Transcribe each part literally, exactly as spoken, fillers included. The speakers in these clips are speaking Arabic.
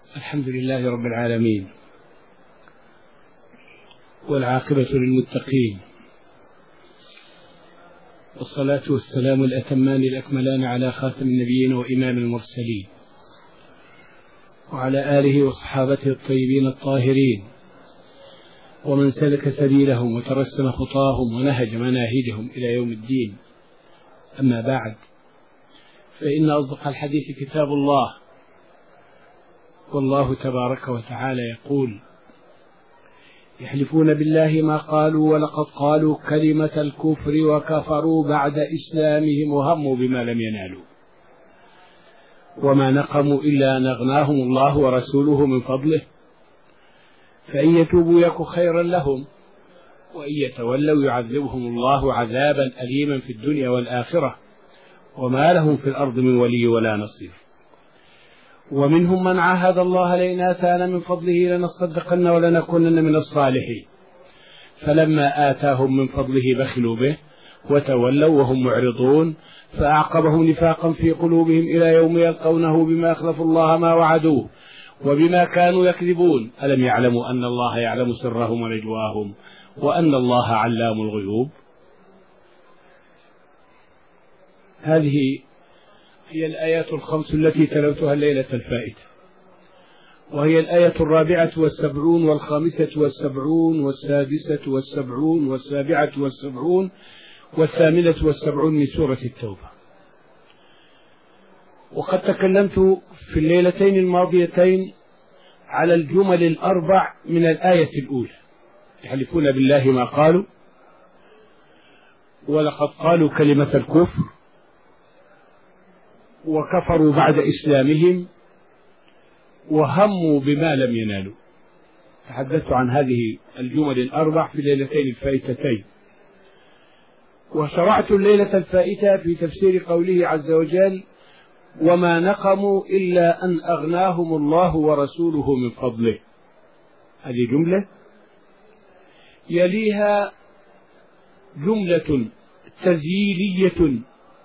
الحمد لله رب العالمين، والعاقبة للمتقين، والصلاة والسلام الأتمان الأكملان على خاتم النبيين وإمام المرسلين، وعلى آله وصحابته الطيبين الطاهرين، ومن سلك سبيلهم وترسم خطاهم ونهج مناهجهم إلى يوم الدين. أما بعد، فإن أصدق الحديث كتاب الله، والله تبارك وتعالى يقول: يحلفون بالله ما قالوا ولقد قالوا كلمة الكفر وكفروا بعد إسلامهم وهموا بما لم ينالوا وما نقموا إلا أن أغناهم الله ورسوله من فضله فإن يتوبوا يك خيرا لهم وإن يتولوا يعذبهم الله عذابا أليما في الدنيا والآخرة وما لهم في الأرض من ولي ولا نصير. ومنهم من عاهد الله لئن آتانا من فضله لنصدقن ولنكونن من الصالحين، فلما آتاهم من فضله بخلوا به وتولوا وهم معرضون فأعقبهم نفاقا في قلوبهم إلى يوم يلقونه بما أخلفوا الله ما وعدوه وبما كانوا يكذبون. ألم يعلموا أن الله يعلم سرهم ونجواهم وأن الله علام الغيوب؟ هذه هي الآيات الخمس التي تلوتها الليلة الفائتة، وهي الآية الرابعة والسبعون والخامسة والسبعون والسادسة والسبعون والسابعة والسبعون والثامنة والسبعون من سورة التوبة. وقد تكلمت في الليلتين الماضيتين على الجمل الأربع من الآية الأولى: يحلفون بالله ما قالوا ولقد قالوا كلمة الكفر وكفروا بعد إسلامهم وهموا بما لم ينالوا. تحدثت عن هذه الجمل الأربع في الليلتين الفائتتين، وشرعت الليلة الفائتة في تفسير قوله عز وجل: وما نقموا إلا أن أغناهم الله ورسوله من فضله. هذه جملة يليها جملة تزييلية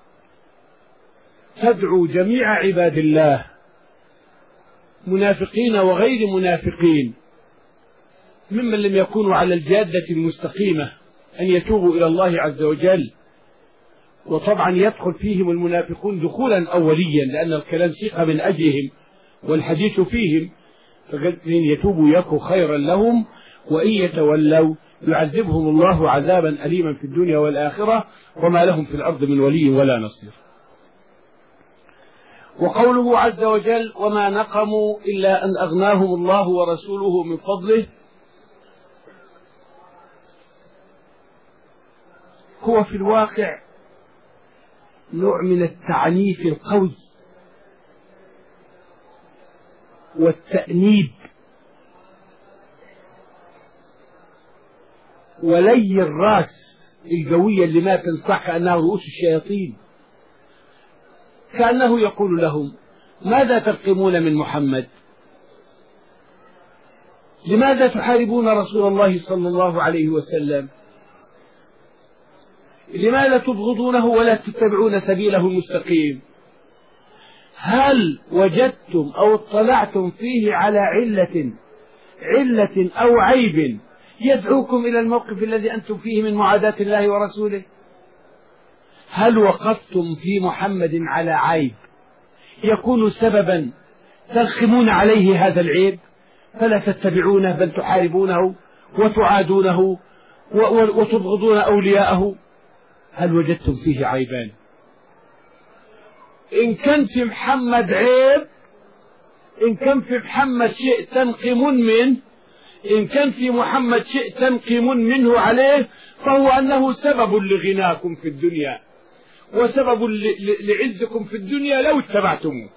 تدعو جميع عباد الله منافقين وغير منافقين ممن لم يكونوا على الجادة المستقيمة أن يتوبوا إلى الله عز وجل. وطبعا يدخل فيهم المنافقون دخولا أوليا لأن الكلام سيق من أجلهم والحديث فيهم، فقال: إن يتوبوا يك خيرا لهم وإن يتولوا يعذبهم الله عذابا أليما في الدنيا والآخرة وما لهم في الأرض من ولي ولا نصير. وقوله عز وجل: وما نقموا إلا أن أغناهم الله ورسوله من فضله، هو في الواقع نوع من التعنيف القوي والتأنيب ولي الراس القوية اللي ما تنصح كأنها رؤوس الشياطين، كأنه يقول لهم: ماذا تنقمون من محمد؟ لماذا تحاربون رسول الله صلى الله عليه وسلم؟ لماذا تبغضونه ولا تتبعون سبيله المستقيم؟ هل وجدتم أو اطلعتم فيه على علة علة أو عيب يدعوكم إلى الموقف الذي أنتم فيه من معاداة الله ورسوله؟ هل وقفتم في محمد على عيب يكون سببا تلخمون عليه هذا العيب فلا تتبعونه بل تحاربونه وتعادونه وتبغضون أولياءه؟ هل وجدتم فيه عيبان؟ إن كان في محمد عيب، إن كان في محمد شيء تنقمون منه، إن كان في محمد شيء تنقمون منه عليه، فهو أنه سبب لغناكم في الدنيا وسبب لعزكم في الدنيا لو اتبعتموه.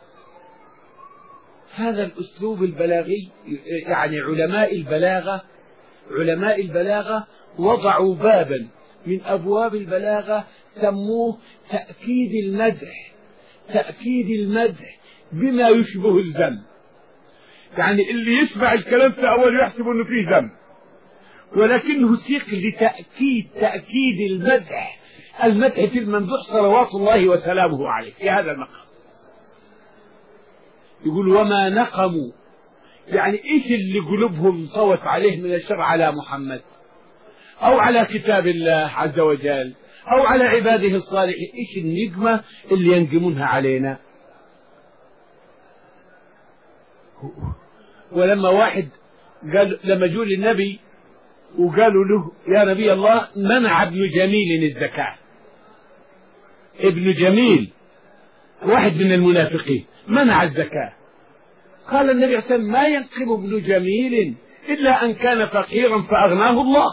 هذا الأسلوب البلاغي، يعني علماء البلاغة علماء البلاغة وضعوا بابا من أبواب البلاغة سموه تأكيد المدح تأكيد المدح بما يشبه الذم. يعني اللي يسمع الكلام في أول يحسب أنه فيه ذم، ولكنه سيق لتأكيد تأكيد المدح المدح في الممدوح صلوات الله وسلامه عليه في هذا المقام. يقول: وما نقموا يعني إيش اللي قلوبهم صوت عليه من الشر على محمد أو على كتاب الله عز وجل أو على عباده الصالحين؟ إيش النقمة اللي ينقمونها علينا؟ ولما واحد قال، لما جوا للنبي وقالوا له يا نبي الله منع ابن جميل الزكاة، ابن جميل واحد من المنافقين منع الزكاة، قال النبي عليه الصلاة والسلام ما ينقم ابن جميل إلا أن كان فقيرا فأغناه الله.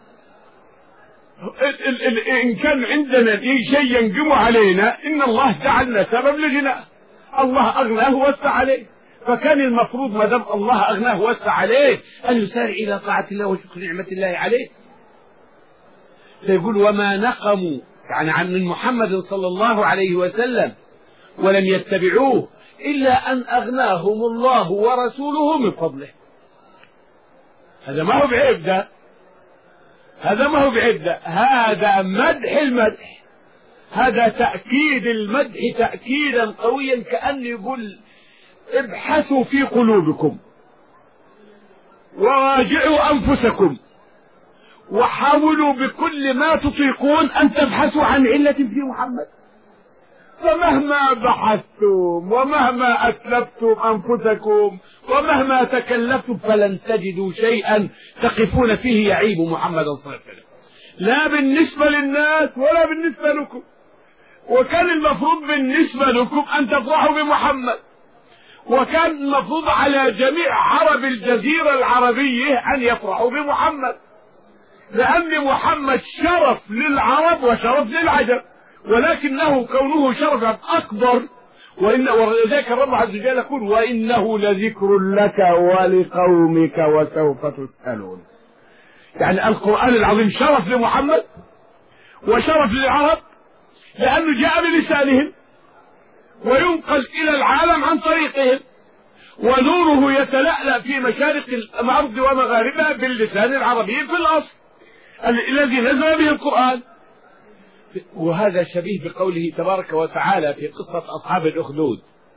إن كان عندنا شيء ينقم علينا إن الله جعلنا سبب لغناه، الله أغناه ووسع عليه، فكان المفروض ما دام الله أغناه ووسع عليه أن يسارع إلى طاعة الله وشكر نعمة الله عليه. فيقول وما نقموا يعني عن من محمد صلى الله عليه وسلم ولم يتبعوه إلا أن أغناهم الله ورسوله من فضله. هذا ما هو بعيب، ده هذا ما هو بعيب، ده هذا مدح المدح، هذا تأكيد المدح تأكيدا قويا، كأن يقول ابحثوا في قلوبكم وراجعوا أنفسكم وحاولوا بكل ما تطيقون أن تبحثوا عن علة في محمد، فمهما بحثتم ومهما أتلفتم أنفسكم ومهما تكلفتم فلن تجدوا شيئا تقفون فيه يعيب محمد صلى الله عليه وسلم، لا بالنسبة للناس ولا بالنسبة لكم. وكان المفروض بالنسبة لكم أن تفرحوا بمحمد، وكان المفروض على جميع عرب الجزيرة العربية أن يفرحوا بمحمد، لأن محمد شرف للعرب وشرف للعجم، ولكنه كونه شرفا أكبر، وإن ولذلك الرب عز وجل يقول وإنه لذكر لك ولقومك وسوف تسألون. يعني القرآن العظيم شرف لمحمد وشرف للعرب لأنه جاء بلسانهم وينقل إلى العالم عن طريقهم، ونوره يتلألأ في مشارق الأرض ومغاربها باللسان العربي في الأصل الذي نزل به القرآن. وهذا شبيه بقوله تبارك وتعالى في قصة أصحاب الأخدود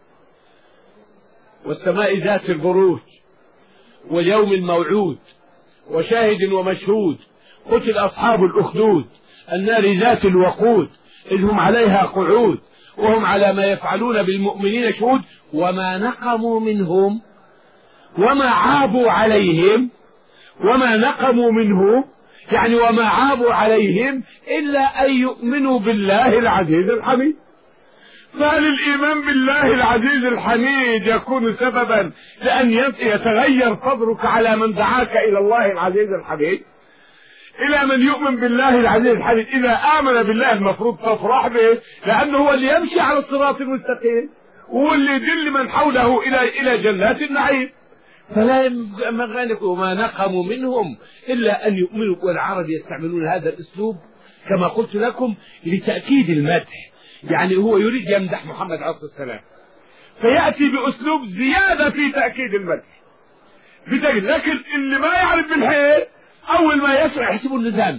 والسماء ذات البروج واليوم الموعود وشاهد ومشهود، قتل أصحاب الأخدود النار ذات الوقود إذ هم عليها قعود وهم على ما يفعلون بالمؤمنين شهود وما نقموا منهم وما عابوا عليهم، وما نقموا منهم يعني وما عابوا عليهم إلا أن يؤمنوا بالله العزيز الحميد. فهل الإيمان بالله العزيز الحميد يكون سببا لأن يتغير صدرك على من دعاك إلى الله العزيز الحميد، إلى من يؤمن بالله العزيز الحميد؟ إذا آمن بالله المفروض تفرح به، لأنه هو اللي يمشي على الصراط المستقيم وهو اللي يدل من حوله إلى إلى جنات النعيم. فلا ينبغي وما نقموا منهم إلا أن يؤمنوا. والعرب يستعملون هذا الأسلوب كما قلت لكم لتأكيد المدح، يعني هو يريد يمدح محمد عليه الصلاة والسلام فيأتي بأسلوب زيادة في تأكيد المدح بتأكيد. لكن اللي ما يعرف بالخير أول ما يسمع يحسب النظام،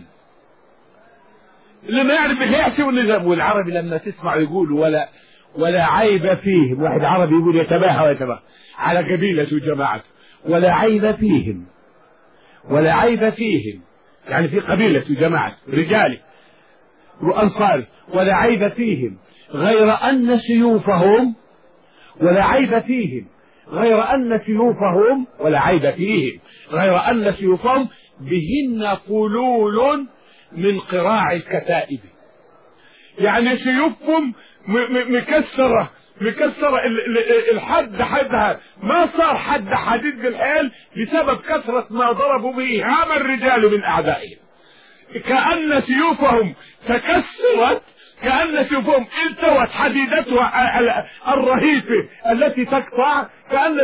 اللي ما يعرف بالخير يحسب النظام. والعربي لما تسمع يقول ولا ولا عيب فيهم، واحد عربي يقول يتباهى ويتباهى على قبيلته وجماعته، ولا عيب فيهم، ولا عيب فيهم يعني في قبيلته وجماعته رجالي وأنصاري، ولا عيب فيهم غير أن سيوفهم، ولا عيب فيهم غير أن سيوفهم ولا عيب فيهم غير أن سيوفهم بهن فلول من قراع الكتائب. يعني سيوفهم مكسرة مكسرة الحد حدها، ما صار حد حديد بالحيل بسبب كثرة ما ضربوا به هام الرجال من أعدائهم. كأن سيوفهم تكسرت، كأن سيوفهم التوت حديدتها الرهيفة التي تقطع، كأن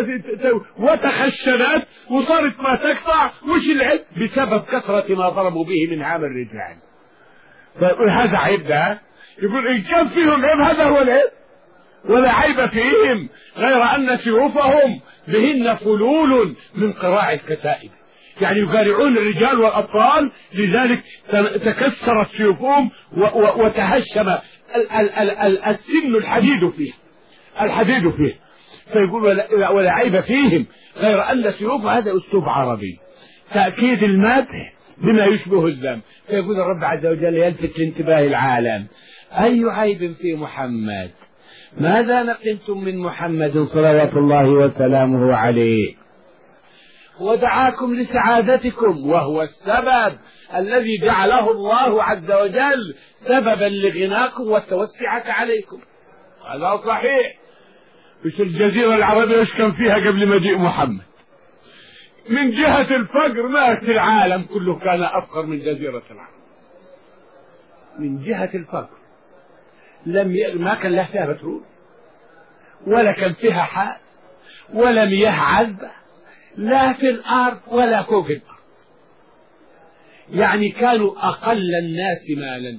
وتخشنت وصارت ما تقطع. وش العيب؟ بسبب كثرة ما ضربوا به من هام الرجال. فيقول هذا عيب، ده يقول إن كان فيهم عيب هذا هو العيب. ولا عيب فيهم غير أن سيوفهم بهن فلول من قراع الكتائب، يعني يقارعون الرجال والأطفال، لذلك تكسرت سيوفهم وتهشم السن الحديد فيه الحديد فيه فيقول ولا, ولا عيب فيهم، غير أن سيوف هذا أسلوب عربي تأكيد المدح بما يشبه الذم. فيقول الرب عز وجل يلفت لانتباه العالم: أي عيب في محمد؟ ماذا نقمتم من محمد صلوات الله وسلامه عليه؟ ودعاكم لسعادتكم، وهو السبب الذي جعله الله عز وجل سببا لغناكم والتوسعة عليكم. هذا صحيح. مش الجزيرة العربية وش كان فيها قبل مجيء محمد؟ من جهة الفقر ما في العالم كله كان أفقر من جزيرة العرب. من جهة الفقر لم ي... ما كان لها فيها بترول، ولا كان فيها حال، ولا مياه عذبة، لا في الأرض ولا فوق الأرض. يعني كانوا أقل الناس مالا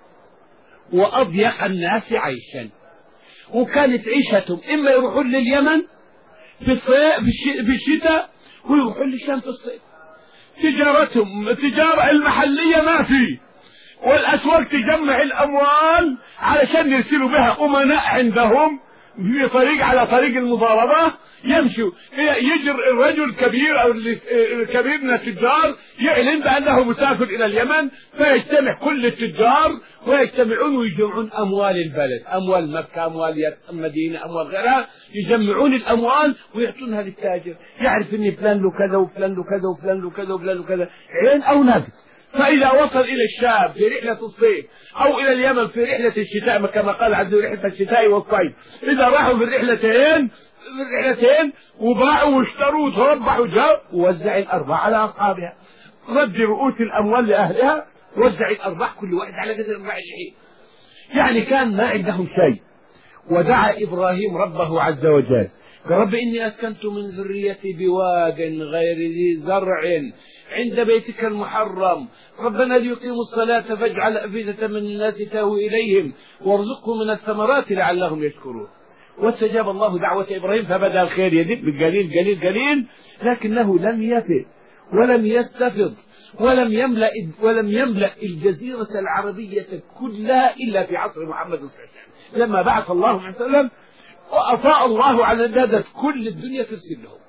وأضيق الناس عيشا، وكانت عيشتهم إما يروحون لليمن في الصيف في الشتاء ويروحون للشام في الصيف. تجارتهم التجارة المحلية ما في، والأسواق تجمع الأموال علشان يرسلوا بها أمناء عندهم في طريق على طريق المضاربة، يمشوا يجر الرجل الكبير أو الكبير من التجار يعلن بأنه مسافر إلى اليمن، فيجتمع كل التجار ويجتمعون ويجمعون أموال البلد، أموال مكة، أموال المدينة، أموال غيرها، يجمعون الأموال ويعطونها للتاجر، يعرف إن فلان له كذا وفلان له كذا وفلان له كذا وفلان له كذا، عين أو نقد. فإذا وصل إلى الشام في رحلة الصيف أو إلى اليمن في رحلة الشتاء كما قال عز وجل رحلة الشتاء والصيف، إذا راحوا في الرحلتين في الرحلتين وباعوا واشتروا وتربحوا جاءوا، ووزع الأرباح على أصحابها، رد رؤوس الأموال لأهلها، وزع الأرباح كل واحد على قدر أرباح الحين. يعني كان ما عندهم شيء. ودعا إبراهيم ربه عز وجل: يا رب إني أسكنت من ذريتي بواد غير ذي زرع عند بيتك المحرم، ربنا ليقيموا الصلاة فاجعل أفئدة من الناس تهوي إليهم وارزقهم من الثمرات لعلهم يشكرون. واستجاب الله دعوة إبراهيم فبدأ الخير يدب بالقليل قليل قليل، لكنه لم يفد ولم يستفض ولم يملأ ولم يملأ الجزيرة العربية كلها إلا في عصر محمد صلى الله عليه وسلم، لما بعث الله عليه وسلم وأفاء الله على ندى كل الدنيا ترسل لهم،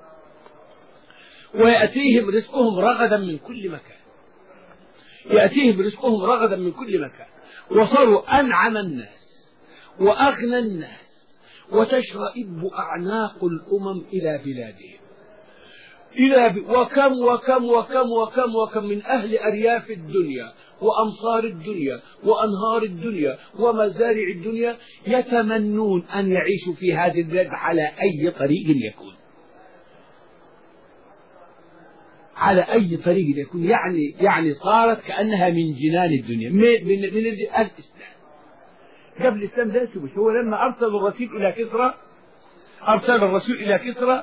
ويأتيهم رزقهم رغدا من كل مكان، يأتيهم رزقهم رغدا من كل مكان، وصاروا أنعم الناس وأغنى الناس، وتشرئب أعناق الأمم إلى بلادهم، إلى ب... وكم وكم وكم وكم وكم من أهل أرياف الدنيا وأمصار الدنيا وأنهار الدنيا ومزارع الدنيا يتمنون أن يعيشوا في هذه البلاد على أي طريق يكون، على أي طريق يكون. يعني يعني صارت كأنها من جنان الدنيا، من, من, من الإسلام. قبل الإسلام ده شو هو لما أرسل الرسول إلى كسرى، أرسل الرسول إلى كسرى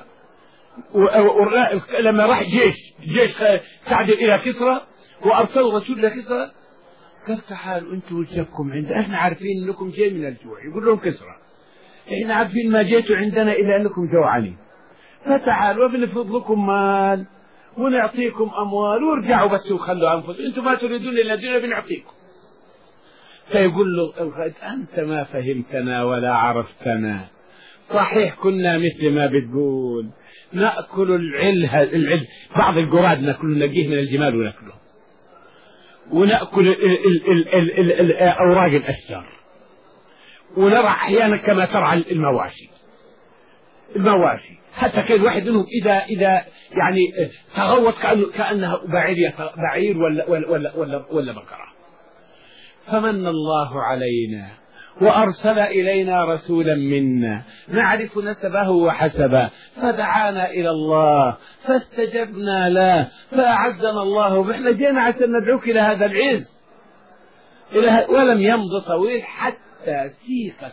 لما راح جيش جيش سعد إلى كسرى وأرسل الرسول إلى كسرى، قال تعالوا أنتم وجهكم عند، إحنا عارفين أنكم جاي من الجوع، يقول لهم كسرى إحنا عارفين ما جيتوا عندنا إلا أنكم جوعانين، فتعالوا بنفرض لكم مال ونعطيكم أموال وارجعوا بس وخلوا أنفسكم، أنتم ما تريدون إلا الدنيا بنعطيكم. فيقول له أنت ما فهمتنا ولا عرفتنا، صحيح كنا مثل ما بتقول نأكل العله العل بعض الجراد نأكل نجيه من الجمال ونأكله، ونأكل ال ال ال ال ال ال أوراق الأشجار، ونرى أحيانا كما ترعى المواشي المواشي حتى كان واحد منهم إذا إذا يعني تغوط كأنه كأنها بعير بعير ولا ولا ولا ولا, ولا بقرة. فمن الله علينا وأرسل إلينا رسولا منا نعرف نسبه وحسبه، فدعانا إلى الله فاستجبنا له فأعزنا الله، إحنا جينا عشان ندعوك إلى هذا العز. ولم يمض طويل حتى سيقت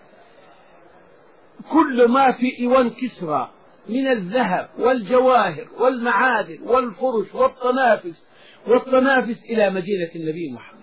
كل ما في إيوان كسرى من الذهب والجواهر والمعادن والفرش والطنافس والطنافس إلى مدينة النبي محمد،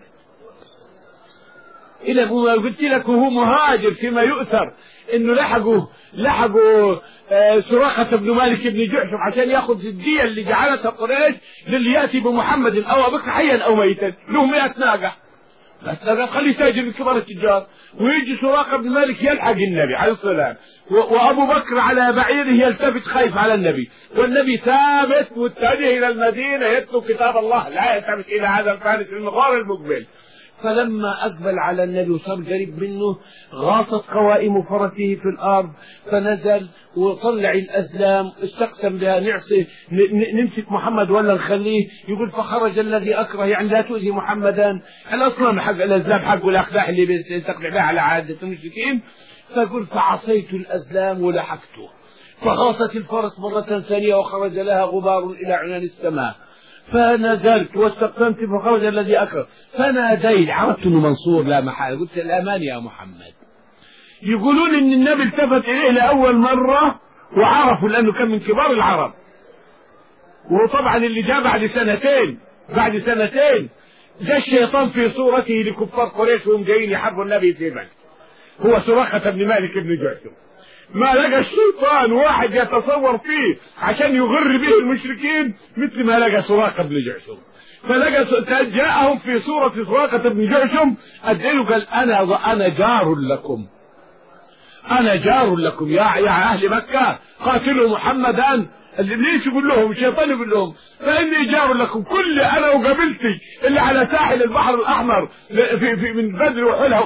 إلى ما قلت لك وهو مهاجر فيما يؤثر إنه لحقوا لحقوا سراقة بن مالك بن جعشم عشان يأخذ الدية اللي جعلتها قريش للي يأتي بمحمد أو بكر حيا أو ميتا، له مئة ناقة قال خليه تاجر من كبار التجار. ويجي سراقة بن مالك يلحق النبي عليه الصلاة والسلام، وأبو بكر على بعيره يلتفت خايف على النبي، والنبي ثابت متجه إلى المدينة يتلو كتاب الله لا يلتفت إلى هذا الفارس المغار المقبل. فلما أقبل على النبي وصار قريب منه غاصت قوائم فرسه في الأرض، فنزل وطلع الأزلام استقسم بها نعصي نمسك محمد ولا نخليه. يقول فخرج الذي أكره، يعني لا تؤذي محمدا، الأصنام حق الأزلام حق الأقداح اللي بيستقبل بها على عادة المشركين. فقل فعصيت الأزلام ولحقته، فغاصت الفرس مرة ثانية وخرج لها غبار إلى عنان السماء، فنزلت واستقسمت فخرج الذي أكره، فناديت عرفت أنه منصور لا محال، قلت الأمان يا محمد. يقولون إن النبي التفت إليه لأول مرة وعرفوا لأنه كان من كبار العرب، وطبعا اللي جاء بعد سنتين بعد سنتين جاء الشيطان في صورته لكفار قريش وهم جايين يحاربوا النبي في مكة، هو سراقة بن مالك بن جعشم. ما لقى الشيطان واحد يتصور فيه عشان يغر به المشركين مثل ما لقى سراقة بن جعشم، فلقى جاءهم في صورة سراقة بن جعشم أدعيله قال أنا أنا جار لكم، أنا جار لكم يا يا أهل مكة قاتلوا محمدا. ليش يقول لهم الشيطان يقول لهم فإني جار لكم، كل أنا وقبلتي اللي على ساحل البحر الأحمر في في من بدر وحلها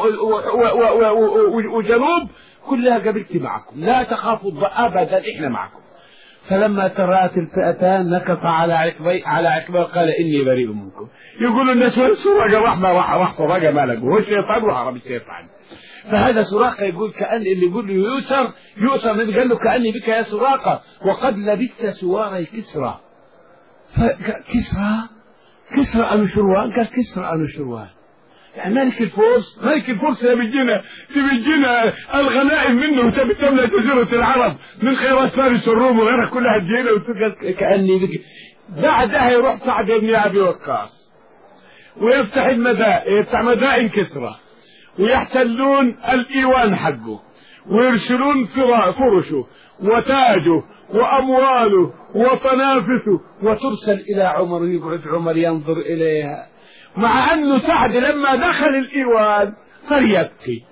وجنوب كلها قبلتي معكم، لا تخافوا أبدا إحنا معكم. فلما ترات الفئتان نكف على عقبي على عقبه قال إني بريء منكم. يقول الناس وين سراقة راح ما راح راح سراقة ما لقوا، هو الشيطان وهرب الشيطان. فهذا سراقة يقول كأن اللي يقول له يؤسر يؤسر قال له كأني بك يا سراقة وقد لبست سواري كسرى. فكسرى كسرى أنوشروان، قال كسرى أنوشروان يعني ملك الفرس، ملك الفرس تبيجينا تبيجينا الغنائم منه تبي تملأ جزيرة العرب من خيرات فارس والروم وغيرها كلها تجينا، وتقول كأني بك. بعدها يروح سعد بن أبي وقاص ويفتح المدائن، يفتح مدائن كسرى ويحتلون الإيوان حقه ويرسلون فرشه وتاجه وأمواله وطنافسه، وترسل إلى عمر ويقعد عمر ينظر إليها، مع أنه سعد لما دخل الإيوان صار يبكي،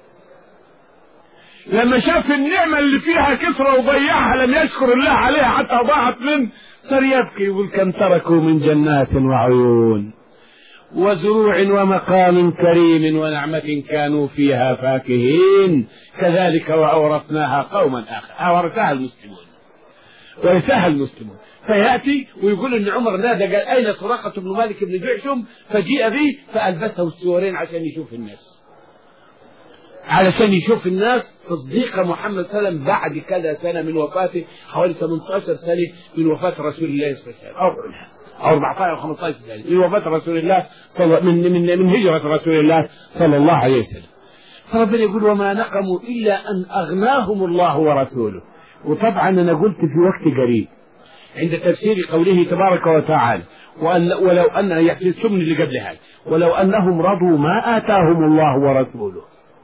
لما شاف النعمة اللي فيها كسرى وضيعها لم يشكر الله عليها حتى ضاعت منه صار يبكي يقول كم تركوا من جنات وعيون وزروع ومقام كريم ونعمة كانوا فيها فاكهين كذلك وأورثناها قوما آخر. أورثها المسلمون ورثها المسلمون. فيأتي ويقول إن عمر نادى قال أين سراقة بن مالك بن جعشم، فجيء به فألبسه السورين عشان يشوف الناس، علشان يشوف الناس تصديق محمد صلى الله عليه وسلم بعد كذا سنة من وفاته، حوالي ثمانية عشر سنة من وفاة رسول الله صلى الله عليه وسلم، أو أربعة عشر أو خمسة عشر سنة من وفاة رسول الله صلى من من من هجرة رسول الله صلى الله عليه وسلم. فربنا يقول وما نقموا إلا أن أغناهم الله ورسوله. وطبعا أنا قلت في وقت قريب عند تفسير قوله تبارك وتعالى وأن ولو أن يحسن السمن اللي قبل هذا ولو أنهم رضوا ما آتاهم الله ورسوله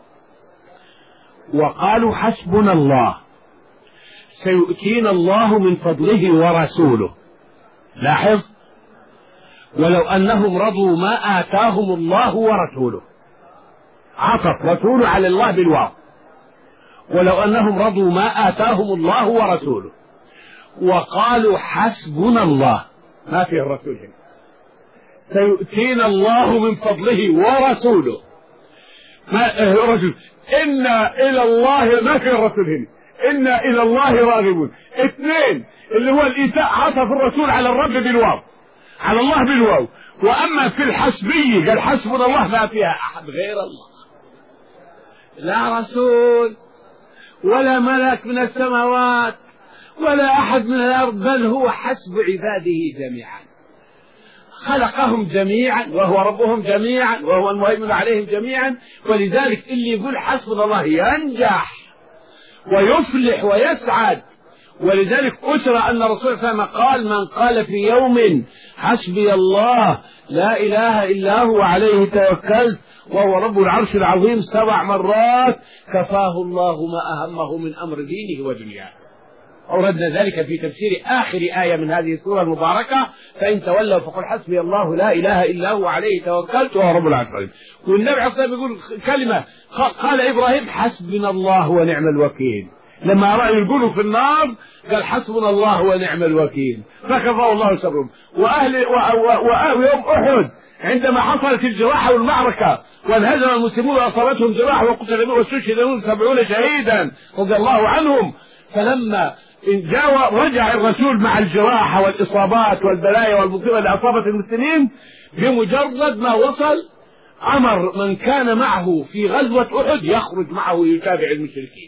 وقالوا حسبنا الله سيؤتينا الله من فضله ورسوله. لاحظ ولو أنهم رضوا ما آتاهم الله ورسوله، عطف رسوله على الله بالواو، ولو أنهم رضوا ما آتاهم الله ورسوله وقالوا حسبنا الله، ما فيه الرسول هنا، سيؤتينا الله من فضله ورسوله، ما الرسول إنا إلى الله، ما فيه الرسول هنا، إنا إلى الله راغبون. اثنين اللي هو الإيتاء عطف الرسول على الرب بالواو، على الله بالواو. وأما في الحسبية قال حسبنا الله ما فيها أحد غير الله، لا رسول ولا ملك من السماوات ولا أحد من الأرض، بل هو حسب عباده جميعا، خلقهم جميعا وهو ربهم جميعا وهو المهيمن عليهم جميعا. ولذلك اللي يقول حسبنا الله ينجح ويفلح ويسعد. ولذلك أسر أن الرسول صلى الله عليه وسلم قال من قال في يوم حسبي الله لا إله إلا هو عليه توكلت وهو رب العرش العظيم سبع مرات كفاه الله ما أهمه من أمر دينه ودنياه. أوردنا ذلك في تفسير آخر آية من هذه السورة المباركة: فإن تولوا فقل حسبي الله لا إله إلا هو عليه توكلت وهو رب العرش العظيم. والنبي عليه الصلاة والسلام يقول كلمة قال إبراهيم: حسبنا الله ونعم الوكيل. لما رأوا يقولوا في النار قال: حسبنا الله ونعم الوكيل، فكفاه الله شرهم. وأهل ويوم أحد عندما حصلت الجراحة والمعركة وانهزم المسلمون وأصابتهم جراحة وقتل واستشهد منهم سبعون شهيدا رضي الله عنهم، فلما جاء رجع الرسول مع الجراحة والإصابات والبلايا والمصيبة اللي أصابت المسلمين، بمجرد ما وصل أمر من كان معه في غزوة أحد يخرج معه يتابع المشركين.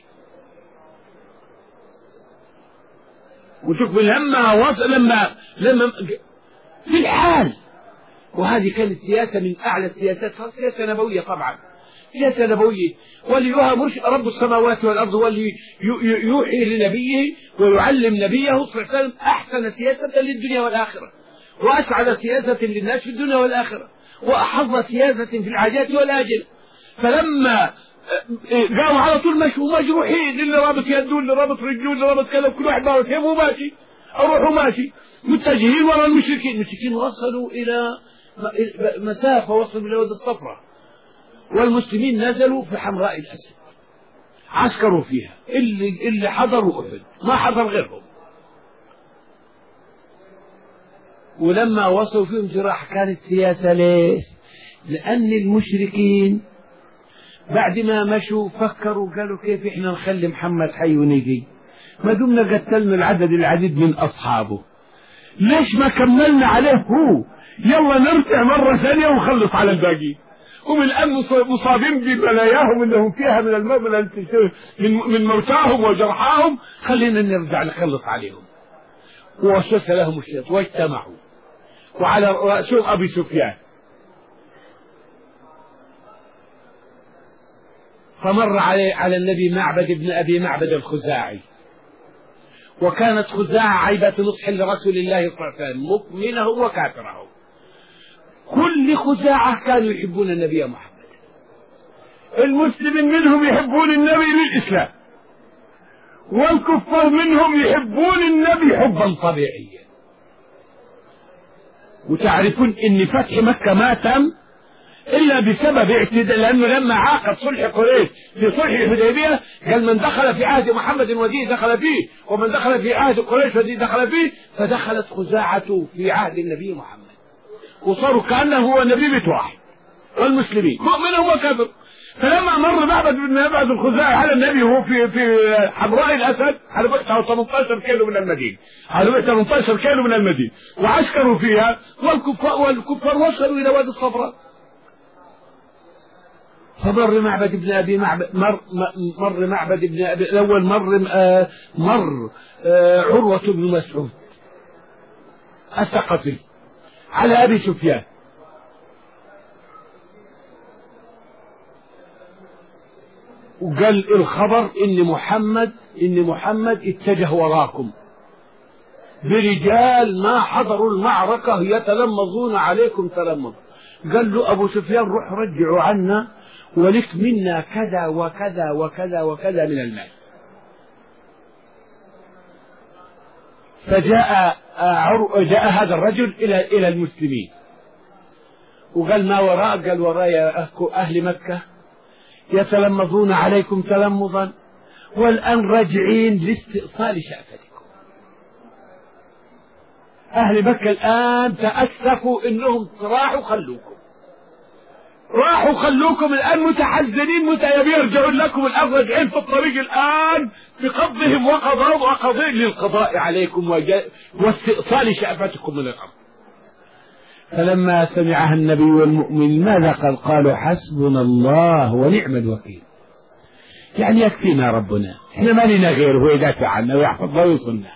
وشوف لما وصل لما لما في الحال، وهذه كانت سياسة من أعلى السياسات، سياسة نبوية طبعا، سياسة نبوية وليها مرشد رب السماوات والأرض، واللي يوحي لنبيه ويعلم نبيه صلى الله عليه وسلم أحسن سياسة للدنيا والآخرة، وأسعد سياسة للناس في الدنيا والآخرة، وأحظ سياسة في العاجات والآجل. فلما قاموا على طول مشوا مجروحين، اللي رابط يده اللي رابط رجله اللي رابط كذا، كل واحد رابط يده وماشي أو روحوا ماشي متجهين وراء المشركين. المشركين وصلوا إلى مسافة، وصلوا إلى وادي الصفراء، والمسلمين نزلوا في حمراء الأسد عسكروا فيها. اللي اللي حضروا أحد ما حضر غيرهم. ولما وصلوا فيهم جراح كانت سياسة. ليه؟ لأن المشركين بعد ما مشوا فكروا قالوا: كيف احنا نخلي محمد حي ونجي؟ ما دمنا قتلنا العدد العديد من أصحابه، ليش ما كملنا عليه هو؟ يلا نرجع مرة ثانية ونخلص على الباقي. هم الآن مصابين ببلاياهم انهم فيها من الموت من من موتاهم وجرحاهم، خلينا نرجع نخلص عليهم. ووسوس لهم الشيطان واجتمعوا، وعلى رأسهم أبي سفيان. فمر عليه على النبي معبد ابن أبي معبد الخزاعي، وكانت خزاعة عيبة نصح لرسول الله صلى الله عليه وسلم، مؤمنه وكافره. كل خزاعة كانوا يحبون النبي محمد، المسلمين منهم يحبون النبي للإسلام، والكفار منهم يحبون النبي حبا طبيعيا. وتعرفون ان فتح مكة ما تم إلا بسبب اعتداء، لأنه لما عاقد صلح قريش في صلح الحديبية قال: من دخل في عهد محمد وديه دخل فيه، ومن دخل في عهد قريش وديه دخل فيه. فدخلت خزاعة في عهد النبي محمد، وصاروا كأنه هو النبي بيت واحد، والمسلمين مؤمن وكافر. فلما مر معبد بن معبد الخزاعي على النبي وهو في في حمراء الأسد على بعد ثمانية عشر كيلو من المدينة، على بعد ثمانية عشر كيلو من المدينة، وعسكروا فيها، والكفار والكفار وصلوا إلى وادي الصفراء. فمر معبد ابن أبي معبد مر مر معبد ابن أبي الأول مر آه مر آه عروة بن مسعود الثقفي على أبي سفيان، وقال: الخبر إن محمد إن محمد اتجه وراكم برجال ما حضروا المعركة يتلمظون عليكم تلمظ. قال له أبو سفيان: روح رجعوا عنا ولك منا كذا وكذا وكذا وكذا من المال. فجاء جاء هذا الرجل إلى إلى المسلمين وقال: ما وراء؟ قال: وراء أهل مكة يتلمظون عليكم تلمظا، والآن راجعين لاستئصال شأفتكم. أهل مكة الآن تأسفوا إنهم راحوا خلوكم راحوا خلوكم الآن متحزنين متى يرجعون لكم الآن، راجعين في الطريق الآن بقبضهم وقضاء وقضاء للقضاء عليكم واستئصال شأفتكم من الأرض. فلما سمعها النبي والمؤمن ماذا قال؟ قالوا: حسبنا الله ونعم الوكيل. يعني يكفينا ربنا، احنا ما لنا غيره يدافع عنا ويحفظنا ويصلنا.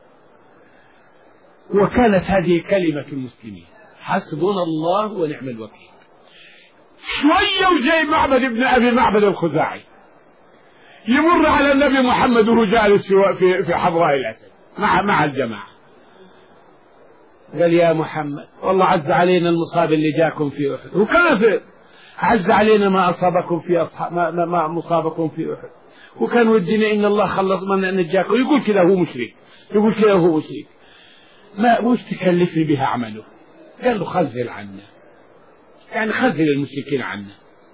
وكانت هذه كلمة المسلمين: حسبنا الله ونعم الوكيل. شوية وجاي معبد ابن أبي معبد الخزاعي يمر على النبي محمد وهو جالس في في حضراء الأسد مع مع الجماعة. قال: يا محمد، والله عز علينا المصاب اللي جاكم في أحد، وكافر عز علينا ما أصابكم في أصحاب ما, ما مصابكم في أحد، وكان ودنا إن الله خلص من نجاكم، يقول كذا هو مشرك، يقول كذا هو مشرك، ما وش تكلفني بها أعمله؟ قال له خذل عنا، يعني خذل المشركين عنا.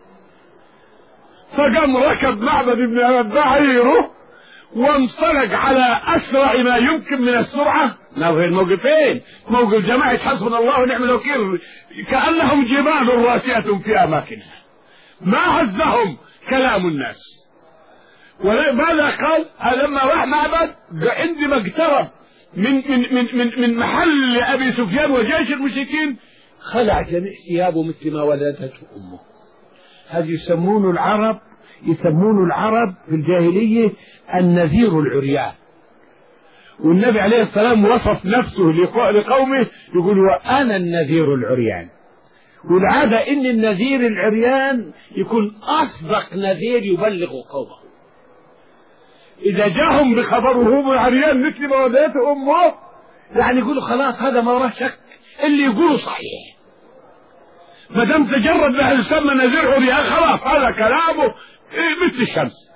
فقام ركب معبد بن بعيره وانطلق على أسرع ما يمكن من السرعة. نظر الموقفين، موقف جماعة حسبنا الله ونعم الوكيل كأنهم جبال راسية في أماكنها، ما هزهم كلام الناس. وماذا قال؟ لما راح معبد عندما اقترب من من من من, من محل أبي سفيان وجيش المشركين خلع جميع ثيابه مثل ما ولدته أمه. هذا يسمون العرب يسمون العرب في الجاهلية النذير العريان. والنبي عليه السلام وصف نفسه لقومه يقول وأنا النذير العريان. والعادة إن النذير العريان يكون أصدق نذير يبلغ قومه. إذا جاءهم بخبره هو عريان مثل ما ولدته أمه يعني يقولوا خلاص هذا ما وراه شك، اللي يقوله صحيح، ما دام تجرد له يسمى نذير عريان خلاص هذا كلامه مثل الشمس.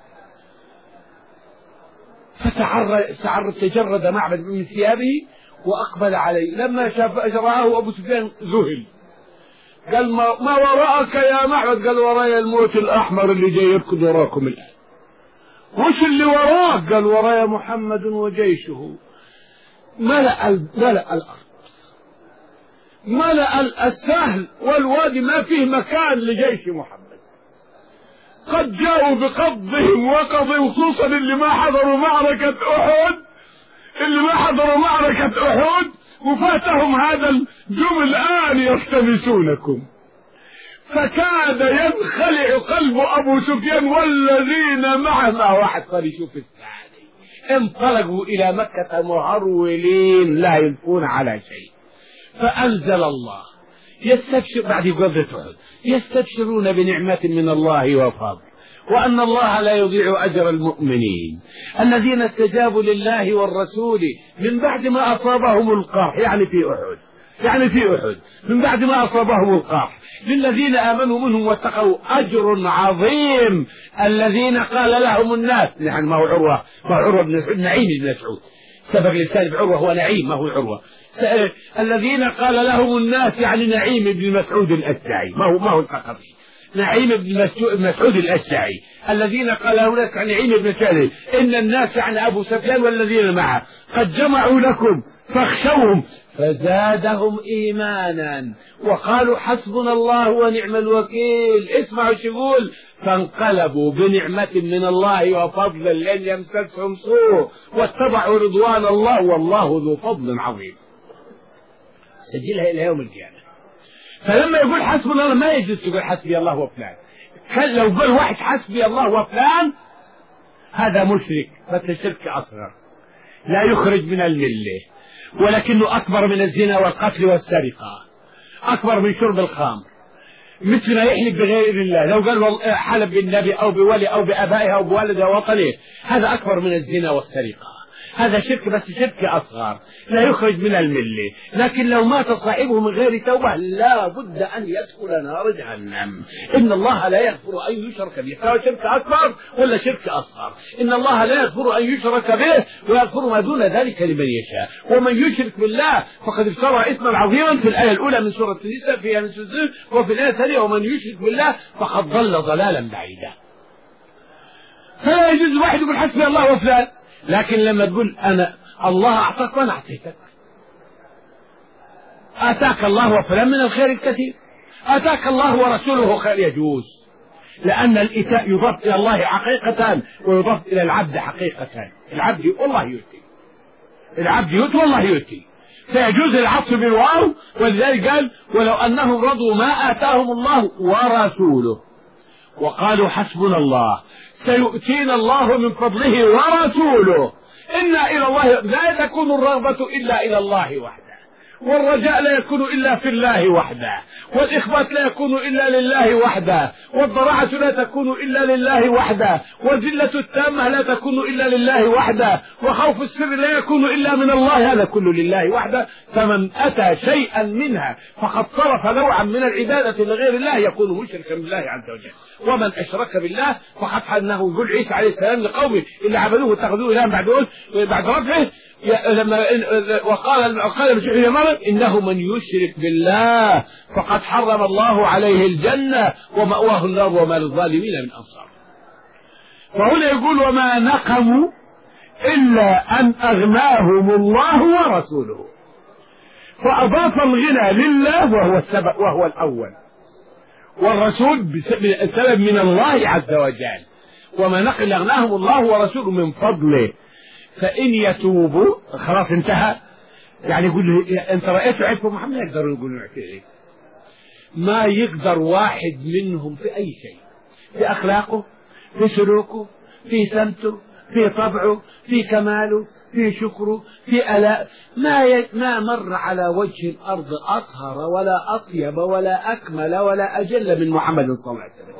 فتعرض تجرد معبد من ثيابه وأقبل عليه. لما شاف رآه أبو سفيان ذهل، قال ما, ما وراءك يا معبد؟ قال وراي الموت الأحمر اللي جاي يركض وراكم الآن. وش اللي وراك؟ قال وراي محمد وجيشه. ملأ ملأ الأرض، ملأ السهل والوادي، ما فيه مكان لجيش محمد. قد جاءوا بقضهم وقضوا، خصوصا اللي ما حضروا معركة أحد، اللي ما حضروا معركة أحد وفاتهم هذا الجم الآن يلتمسونكم. فكاد ينخلع قلب أبو سفيان والذين معه. ما واحد صار يشوف الثاني. انطلقوا إلى مكة مهرولين لا يلفون على شيء. فأنزل الله يستبشر بعد غزوة أحد يستبشرون بنعمة من الله وفضل، وأن الله لا يضيع أجر المؤمنين الذين استجابوا لله والرسول من بعد ما أصابهم القرح، يعني في أحد، يعني في أحد من بعد ما أصابهم القرح. للذين آمنوا منهم واتقوا أجر عظيم. الذين قال لهم الناس، يعني ما هو عروة، ما هو عروة بن مسعود، نعيم بن مسعود، سبق لسان بعروة هو نعيم ما هو عروة. الذين قال لهم الناس يعني نعيم بن مسعود الأشجعي، ما هو ما هو الثقفي، نعيم بن مسعود الأشجعي. الذين قال لهم الناس يعني نعيم بن مسعود، إن الناس يعني أبو سفيان والذين معه قد جمعوا لكم فاخشوهم فزادهم إيمانا وقالوا حسبنا الله ونعم الوكيل. اسمعوا شو يقول: فانقلبوا بنعمة من الله وفضل لن يمسسهم سوء واتبعوا رضوان الله والله ذو فضل عظيم. سجلها إلى يوم القيامة. فلما يقول حسبنا الله ما يجوز تقول حسبي الله وفلان. لو قال واحد حسبي الله وفلان هذا مشرك، بس شرك أصغر لا يخرج من الملة، ولكنه أكبر من الزنا والقتل والسرقة، أكبر من شرب الخمر، مثل ما يحلف بغير الله. لو قال حلف بالنبي أو بولي أو بأبائه أو بوالده وطنه هذا أكبر من الزنا والسرقة، هذا شرك بس شرك أصغر لا يخرج من الملة. لكن لو مات صاحبه من غير توبة لا بد أن يدخل نار جهنم. إن الله لا يغفر أن يشرك به، سواء شرك أكبر ولا شرك أصغر. إن الله لا يغفر أن يشرك به ويغفر ما دون ذلك لمن يشاء، ومن يشرك بالله فقد افترى إثما عظيما في الآية الأولى من سورة النساء فيها من سورة، وفي الآية الثانية ومن يشرك بالله فقد ضل ضلالا بعيدا. فلا يجوز واحد يقول حسبي الله وفلان. لكن لما تقول أنا الله أعطاك وأنا أعطيتك، آتاك الله وفلان من الخير الكثير، آتاك الله ورسوله خير، يجوز، لأن الإيتاء يضاف إلى الله حقيقة ويضاف إلى العبد حقيقة. العبد والله يؤتي، العبد يؤتي والله يؤتي، فيجوز العطف بالواو. ولذلك قال ولو أنهم رضوا ما آتاهم الله ورسوله وقالوا حسبنا الله سيؤتينا الله من فضله ورسوله إنا إلى الله. لا تكون الرغبة إلا إلى الله وحده، والرجاء لا يكون إلا في الله وحده، والإخبات لا يكون إلا لله وحده، والضراعة لا تكون إلا لله وحده، والذلة التامة لا تكون إلا لله وحده، وخوف السر لا يكون إلا من الله، هذا كله لله وحده. فمن أتى شيئا منها فقد صرف نوعا من العبادة لغير الله يكون مشركا بالله عز وجل. ومن أشرك بالله فقد حنه يقول عيسى عليه السلام لقومه اللي عبدوه واتخذوه إلها بعد بعد رفعه لما وقال وقال المسيح يا مريم إنه من يشرك بالله فقد حرم الله عليه الجنة ومأواه النار وما للظالمين من أنصار. فهنا يقول وما نقموا إلا أن أغناهم الله ورسوله، فأضاف الغنى لله وهو السبب وهو الأول، والرسول بسبب من الله عز وجل. وما نقل أغناهم الله ورسوله من فضله، فإن يتوبوا خلاص انتهى. يعني يقول له أنت رأيته عيب محمد يقدروا يقولوا ايه؟ ما يقدر واحد منهم في أي شيء، في أخلاقه، في سلوكه، في سمته، في طبعه، في كماله، في شكره، في ألاء، ما ي... ما مر على وجه الأرض أطهر ولا أطيب ولا أكمل ولا أجل من محمد صلى الله عليه وسلم.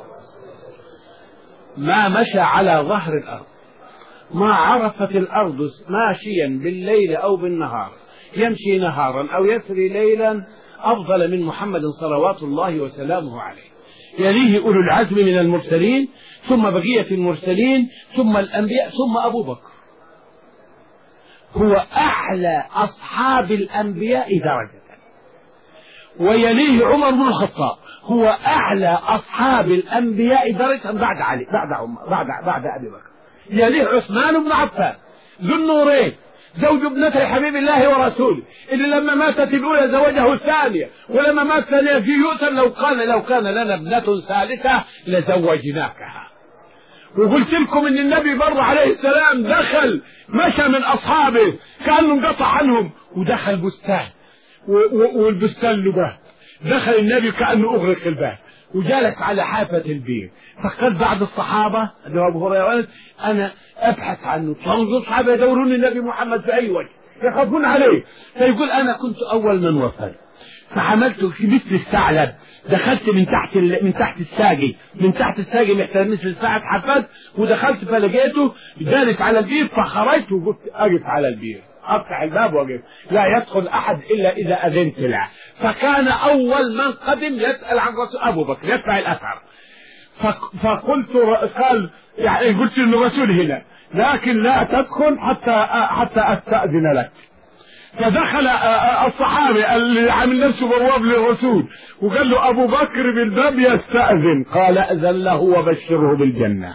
ما مشى على ظهر الأرض، ما عرفت الأرض ماشيا بالليل أو بالنهار، يمشي نهارا أو يسري ليلا أفضل من محمد صلوات الله وسلامه عليه. يليه أولو العزم من المرسلين، ثم بقية المرسلين، ثم الأنبياء، ثم أبو بكر. هو أعلى أصحاب الأنبياء درجة، ويليه عمر بن الخطاب، هو أعلى أصحاب الأنبياء درجة بعد علي بعد عمر بعد بعد أبي بكر. يليه عثمان بن عفان ذو النورين زوج ابنتي حبيب الله ورسوله، اللي لما ماتت الأولى زوجه الثانية، ولما مات الثانية في يؤثر لو كان لو كان لنا ابنة ثالثة لزوجناكها. وقلت لكم ان النبي بر عليه السلام دخل مشى من اصحابه كانه انقطع عنهم ودخل بستان والبستان له باب، دخل النبي كانه اغرق الباب وجلس على حافه البير. فقال بعض الصحابه اللي هو ابو هريره انا ابحث عنه، فانظر الصحابه يدورون النبي محمد في اي وجه يخافون عليه، فيقول انا كنت اول من وصل فحملته في مثل الثعلب، دخلت من تحت من تحت الساقي من تحت الساقي محتاج مثل ساعة حفظ، ودخلت فلقيته جالس على البير، فخرجت وقلت اقف على البير افتح الباب واقف، لا يدخل احد الا اذا اذنت له. فكان اول من قدم يسال عن رسول ابو بكر يدفع الاثر. فقلت قال يعني قلت للرسول هنا لكن لا تدخل حتى حتى استاذن لك. فدخل الصحابي اللي عامل نفسه بواب للرسول وقال له ابو بكر بالباب يستأذن، قال اذن له وبشره بالجنة.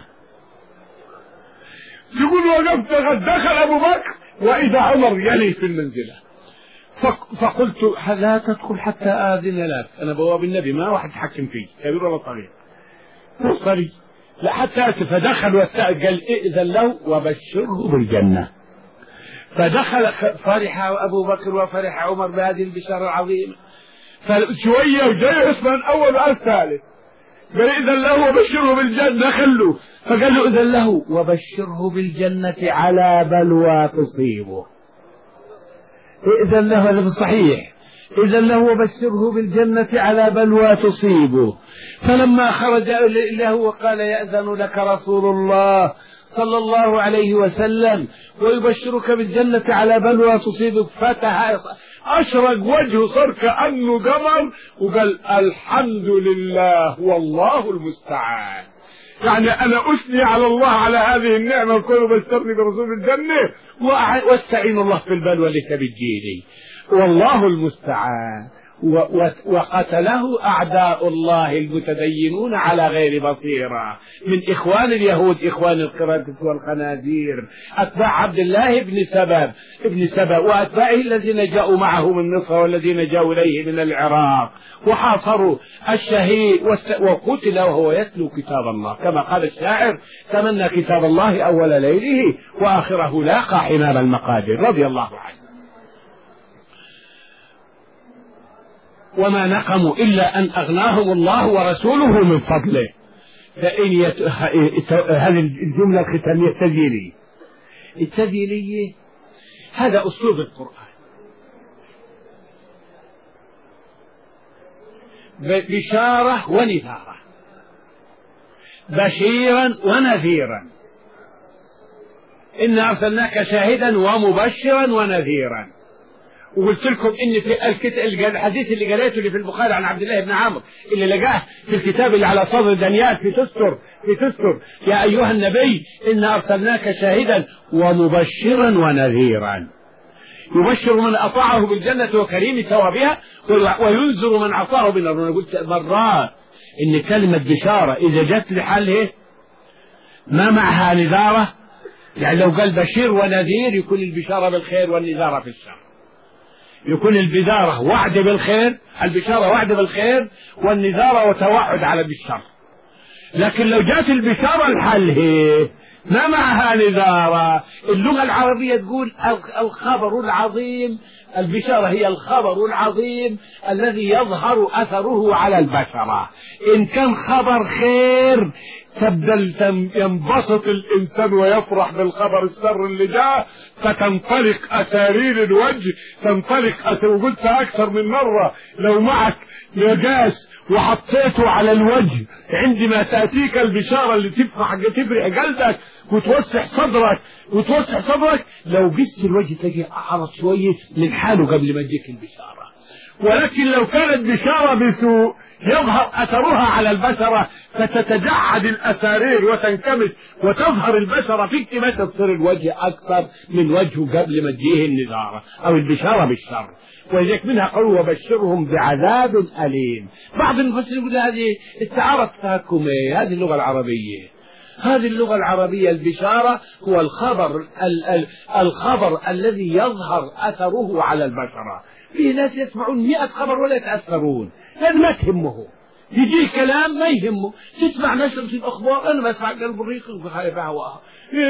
يقول وقفت قد دخل ابو بكر واذا عمر يلي في المنزلة، فقلت لا تدخل حتى اذن لك، انا بواب النبي ما واحد يتحكم فيه كبير ولا صغير مصري لا حتى اسف. فدخل واستأذن قال ائذن له وبشره بالجنة. فدخل فرح أبو بكر وفرح عمر بهذه البشارة العظيمة. فشوية وجاي عثمان أول وقال ثالث قال إذن له وبشره بالجنة، خلوه فقال له إذن له وبشره بالجنة على بلوى تصيبه. إذن له هذا صحيح، إذن له وبشره بالجنة على بلوى تصيبه. فلما خرج له وقال يأذن لك رسول الله صلى الله عليه وسلم ويبشرك بالجنة على بلوى تصيبك، فتح أشرق وجهه صار كأنه قمر وقال الحمد لله والله المستعان. يعني أنا أثني على الله على هذه النعمة وكل بشرني برسول الجنة واستعين الله في البلوى اللي بتجيني والله المستعان. وقتله أعداء الله المتدينون على غير بصيرة من إخوان اليهود إخوان القردة والخنازير أتباع عبد الله بن سبأ ابن سبأ وأتباعه الذين جاءوا معه من مصر والذين جاءوا إليه من العراق، وحاصروا الشهيد وقتل وهو يتلو كتاب الله كما قال الشاعر تمنى كتاب الله أول ليله وآخره لاقى حمام المقادير رضي الله عنه. وما نقموا إلا أن أغناهم الله ورسوله من فضله. فإن يت... هذه الجملة الختامية التذييلية التذييلية هذا أسلوب القرآن. بشارة ونذارة، بشيرا ونذيرا. إنا أرسلناك شاهدا ومبشرا ونذيرا. وقلت لكم إن في الكتاب الحديث اللي قريته اللي في البخاري عن عبد الله بن عمرو اللي لقاه في الكتاب اللي على صدر دانيال في تستر في تستر يا أيها النبي إنا أرسلناك شاهدا ومبشرا ونذيرا. يبشر من أطاعه بالجنة وكريم ثوابها وينذر من عصاه بالنار. أنا قلت مرات إن كلمة بشارة إذا جت لحاله ما معها نذارة، يعني لو قال بشير ونذير يكون البشارة بالخير والنذارة في الشر، يكون البشارة وعد بالخير، البشارة وعد بالخير والنذارة وتوعد على بالشر. لكن لو جات البشارة لحاله ما معها نذارة. اللغة العربية تقول الخبر العظيم، البشارة هي الخبر العظيم الذي يظهر أثره على البشرة. إن كان خبر خير تبدل ينبسط الإنسان ويفرح بالخبر السر اللي جاء، فتنطلق أسارير الوجه، تنطلق أسارير. وقلت أكثر من مرة لو معك نجاس وحطيته على الوجه عندما تأتيك البشارة اللي تفرح تفرح قلبك وتوسع صدرك وتوسع صدرك، لو قست الوجه تجي أعرض شوية من حاله قبل ما تجيك البشارة. ولكن لو كانت بشارة بسوء يظهر أثرها على البشرة فتتجعد الأسارير وتنكمش وتظهر البشرة فيك، ما تصير الوجه أكثر من وجهه قبل ما تجيه النذارة أو البشارة بالشر. ولذلك منها قالوا وبشرهم بعذاب أليم. بعض المفسرين يقول هذه استعارة تهكمية، هذه اللغة العربية، هذه اللغة العربية. البشارة هو الخبر ال ال الخبر الذي يظهر أثره على البشرة. في ناس يسمعون مئة خبر ولا يتأثرون، هذا ما تهمه، يجي كلام ما يهمه. تسمع نشرة الأخبار، أنا بسمع قلب الريق بخايف هواها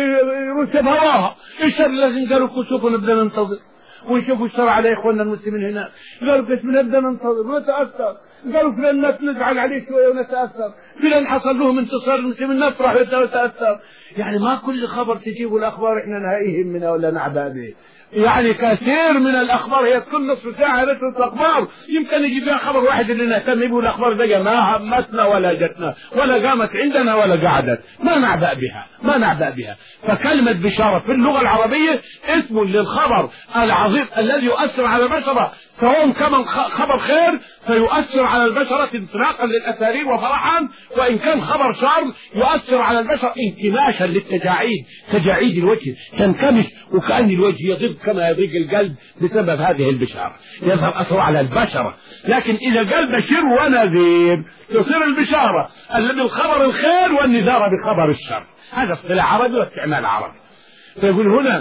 يرتب هواها. إيش لازم قالوا كسوف نبدأ ننتظر ونشوفوا الشرع على إخواننا المسلمين هنا. قالوا كيف نبدأ ننتظر ونتأثر. قالوا فلان الناس نزعل عليه شوية ونتأثر، فلان حصل لهم انتصار المسلمين نفرح ونتأثر. يعني ما كل خبر تجيبوا الأخبار إحنا نهائي يهمنا ولا نعبأ به. يعني كثير من الأخبار هي كل نصف ساعة نشرة الأخبار يمكن يجي فيها خبر واحد اللي نهتم به. الأخبار دي ما همتنا ولا جتنا ولا قامت عندنا ولا قعدت، ما نعبأ بها ما نعبأ بها. فكلمة بشارة في اللغة العربية اسم للخبر العظيم الذي يؤثر على البشرة، سواء كان خبر خير فيؤثر على البشرة انطلاقا للأسارير وفرحا، وإن كان خبر شر يؤثر على البشر انكماشا للتجاعيد، تجاعيد الوجه تنكمش وكأن الوجه يضيق كما يضيق القلب بسبب هذه البشارة، يظهر أثره على البشرة. لكن إذا قال بشير ونذير تصير البشارة الذي الخبر الخير والنذارة بخبر الشر. هذا اصطلاح عربي واستعمال عربي. فيقول هنا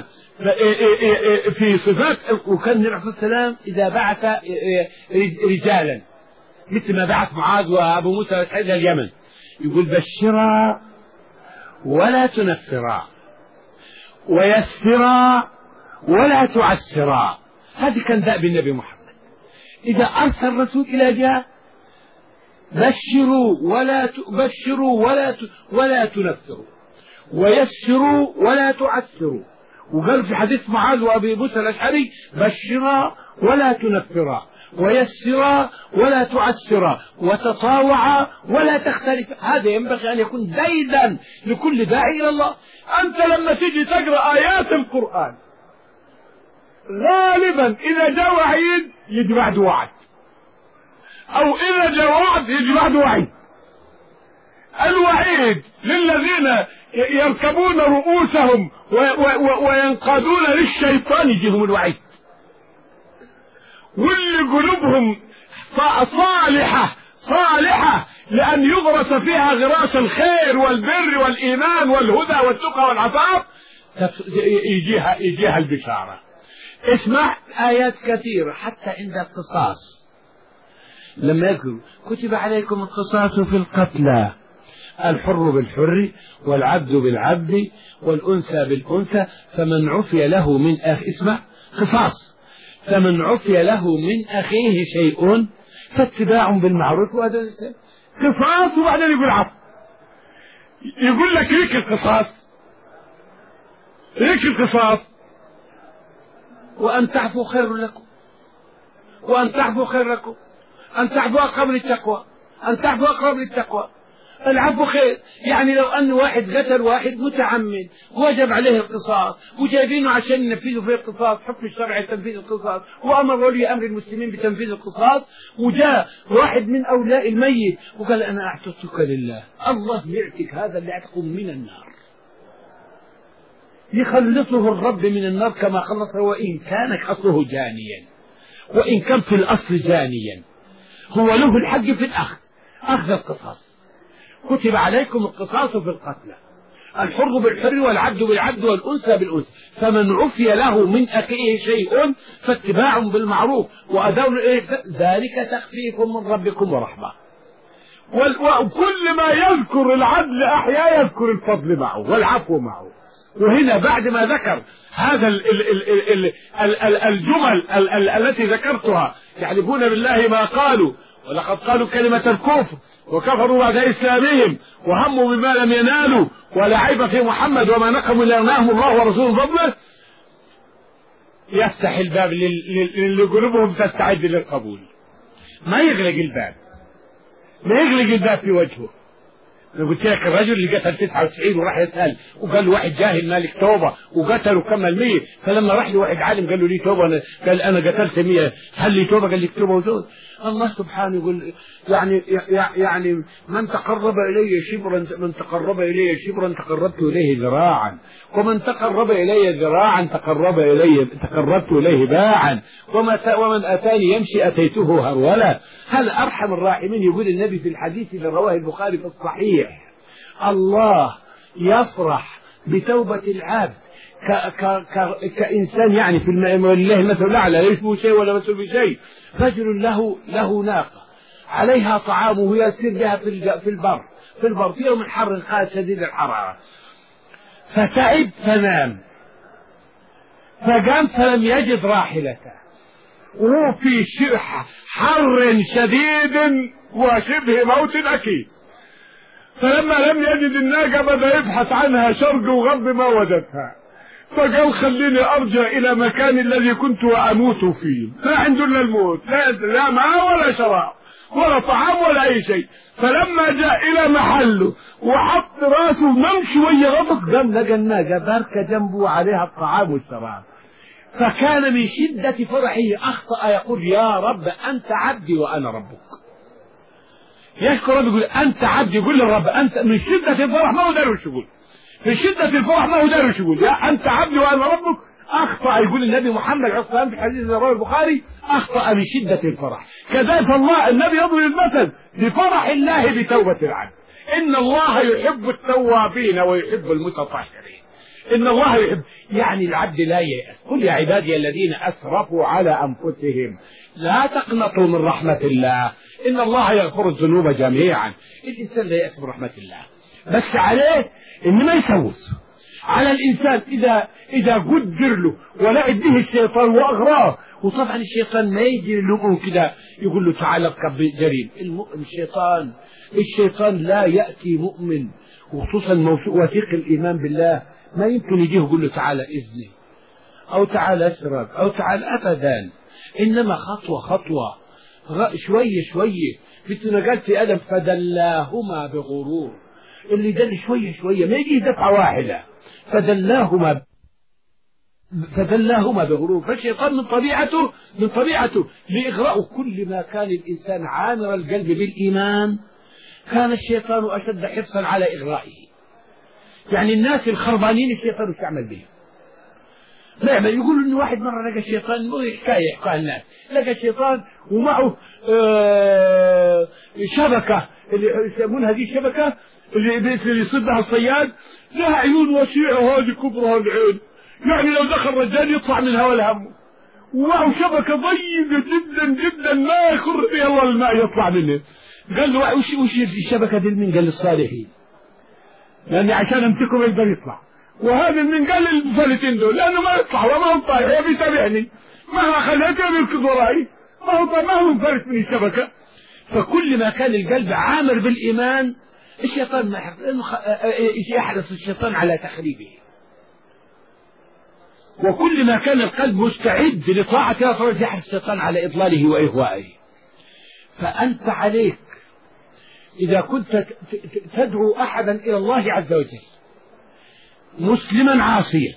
في صفات. وكان النبي عليه الصلاة والسلام إذا بعث رجالا مثل ما بعث معاذ وأبو موسى الأشعري اليمن يقول بشرا ولا تنفرا ويسرا ولا تعسرا. هذه كان دأب النبي محمد. إذا أرسل الرسول إلى جهة بشروا ولا تبشروا ولا ت... ولا تنفروا ويسروا ولا تعسروا. وقال في حديث معاذ وأبي موسى الأشعري بشرا ولا تنفرا ويسرا ولا تعسرا وتطاوعا ولا تختلف. هذا ينبغي أن يكون زيدا لكل داعي إلى الله. أنت لما تيجي تقرأ آيات القرآن غالبا إذا جاء وعيد يجي بعد وعد، أو إذا جاء وعد يجي بعد وعيد. الوعيد للذين يركبون رؤوسهم وينقادون للشيطان يجيهم الوعيد، واللي قلوبهم صالحة صالحة لأن يغرس فيها غراس الخير والبر والإيمان والهدى والتقى والعفاف يجيها يجيها البشارة. اسمع آيات كثيرة حتى عند القصاص لما يقول كتب عليكم القصاص في القتلى الحر بالحر والعبد بالعبد والأنثى بالأنثى فمن عفي له من أخ اسمع قصاص فمن عفي له من أخيه شيء فاتباع بالمعروف وهذا قصاص. وبعدين يقول عفو، يقول لك ليك القصاص ليك القصاص وأن تعفوا خير لكم وأن تعفوا خير لكم. أن تعفو أقرب للتقوى، أن تعفو أقرب للتقوى. العفو خير. يعني لو أن واحد قتل واحد متعمد وجب عليه القصاص وجايبينه عشان ينفذوا فيه القصاص، حكم الشرع تنفيذ القصاص، وأمر ولي أمر المسلمين بتنفيذ القصاص، وجاء واحد من أولاء الميت وقال أنا أعتقتك لله، الله يعتق هذا اللي يعتقه من النار، يخلصه الرب من النار كما خلصه، وإن كان أصله جانيا، وإن كان في الأصل جانيا، هو له الحق في الأخذ، أخذ القصاص. كتب عليكم القصاص في القتلى، الحر بالحر والعبد بالعبد والأنثى بالأنثى، فمن عفي له من أخيه شيء فاتباع بالمعروف وأداء الإحسان ذلك تخفيف من ربكم ورحمة. وكل ما يذكر العدل أحياء يذكر الفضل معه والعفو معه. وهنا بعد ما ذكر هذا ال ال ال ال ال الجمل ال ال التي ذكرتها، يحلفون بالله ما قالوا ولقد قالوا كلمة الكفر وكفروا بعد إسلامهم وهموا بما لم ينالوا ولا عيب في محمد وما نقموا إلا أغناهم الله ورسوله فضله، يفتح الباب لقلوبهم تستعد للقبول، ما يغلق الباب، ما يغلق الباب في وجهه. أنا قلت لك الرجل اللي قتل تسعة وتسعين وراح يسأل وقال له واحد جاهل مالك توبة وقتل وكمل مية، فلما راح له واحد عالم قال له لي توبة، أنا قال أنا قتلت مية هل لي توبة؟ قال لك توبة وزود. الله سبحانه يقول يعني يعني من تقرب إلي شبرا من تقرب إلي شبرا تقربت إليه ذراعا، ومن تقرب إلي ذراعا تقرب إلي تقربت إليه باعا، ومن أتاني يمشي أتيته هرولا. هل أرحم الراحمين. يقول النبي في الحديث اللي رواه البخاري في الصحيح الله يفرح بتوبة العبد ك ك ك كإنسان يعني في الله المثل الأعلى لا يشبه شيء ولا مثل بشيء. رجل له له ناقة عليها طعامه يسير بها في في البر في البر في يوم حر قاسي شديد الحرارة، فتعب فنام، فقام فلم يجد راحلته وهو في حر شديد وشبه موت أكيد. فلما لم يجد الناقة بدأ يبحث عنها شرق وغرب ما وجدها، فقال خليني أرجع إلى مكان الذي كنت وأموت فيه، لا عنده إلا الموت، لا, لا ماء ولا شراب ولا طعام ولا أي شيء. فلما جاء إلى محله وحط راسه نم شوية غطس، قام لقى الناقة باركة جنبه عليها الطعام والشراب، فكان من شدة فرحه أخطأ يقول يا رب أنت عبدي وأنا ربك. يشكر رب يقول أنت عبدي، يقول للرب أنت من شدة الفرح ما هو دارش يقول في شدة الفرح ما هو دارش يقول يا أنت عبدي وأنا ربك. أخطأ يقول النبي محمد عليه الصلاة والسلام في حديث رواه البخاري أخطأ من شدة الفرح. كذلك الله النبي يضرب المثل بفرح الله بتوبة العبد. إن الله يحب التوابين ويحب المتطهرين. إن الله يحب يعني العبد لا ييأس. قل يا عبادي الذين أسرفوا على أنفسهم لا تقنطوا من رحمة الله إن الله يغفر الذنوب جميعا. الإنسان لا ييأس من رحمة الله، بس عليه إن ما يسوس. على الإنسان إذا إذا قدر له ولعب به الشيطان وأغراه، وطبعا الشيطان ما يجي له كده يقول له تعال اركب جريم. المؤمن الشيطان الشيطان لا يأتي مؤمن وخصوصا وثيق الإيمان بالله ما يمكن يجيه يقول له تعال إذني أو تعال أسرق أو تعال أبدا، إنما خطوة خطوة شوية شوية. مثل قال في أدم فدلاهما بغرور، اللي دل شوية شوية ما يجي دفعة واحدة، فدلاهما فدلاهما بغرور. فالشيطان من طبيعته من طبيعته لإغراء. كل ما كان الإنسان عامر القلب بالإيمان كان الشيطان أشد حرصا على إغرائه. يعني الناس الخربانين الشيطان وش يعمل بهم؟ لا يقولوا إن واحد مرة لقى الشيطان حكاية يحكاها الناس، لقى الشيطان ومعه آه شبكة اللي يسمونها دي الشبكة اللي يصدها الصياد، لها عيون وسيعة وهذه كبرها العين، يعني لو دخل رجال يطلع منها ولا همه، ومعه شبكة ضيقة جدا جدا ما يخر فيها الله الماء يطلع منه. قال له وش وش الشبكة دي؟ من قال الصالحين، لأن عشان امسكه ما يقدر يطلع. وهذا من قال الفلتين دول لأنه ما يطلع وما هو طايح وبيتابعني مهما خليته يركض وراي ما هو ما هو منفلت من الشبكة. فكل ما كان القلب عامر بالإيمان الشيطان ما يحرص الشيطان على تخريبه، وكل ما كان القلب مستعد لطاعة الله يحرص الشيطان على إضلاله وإغوائه. فأنت عليك إذا كنت تدعو أحدا إلى الله عز وجل مسلما عاصيا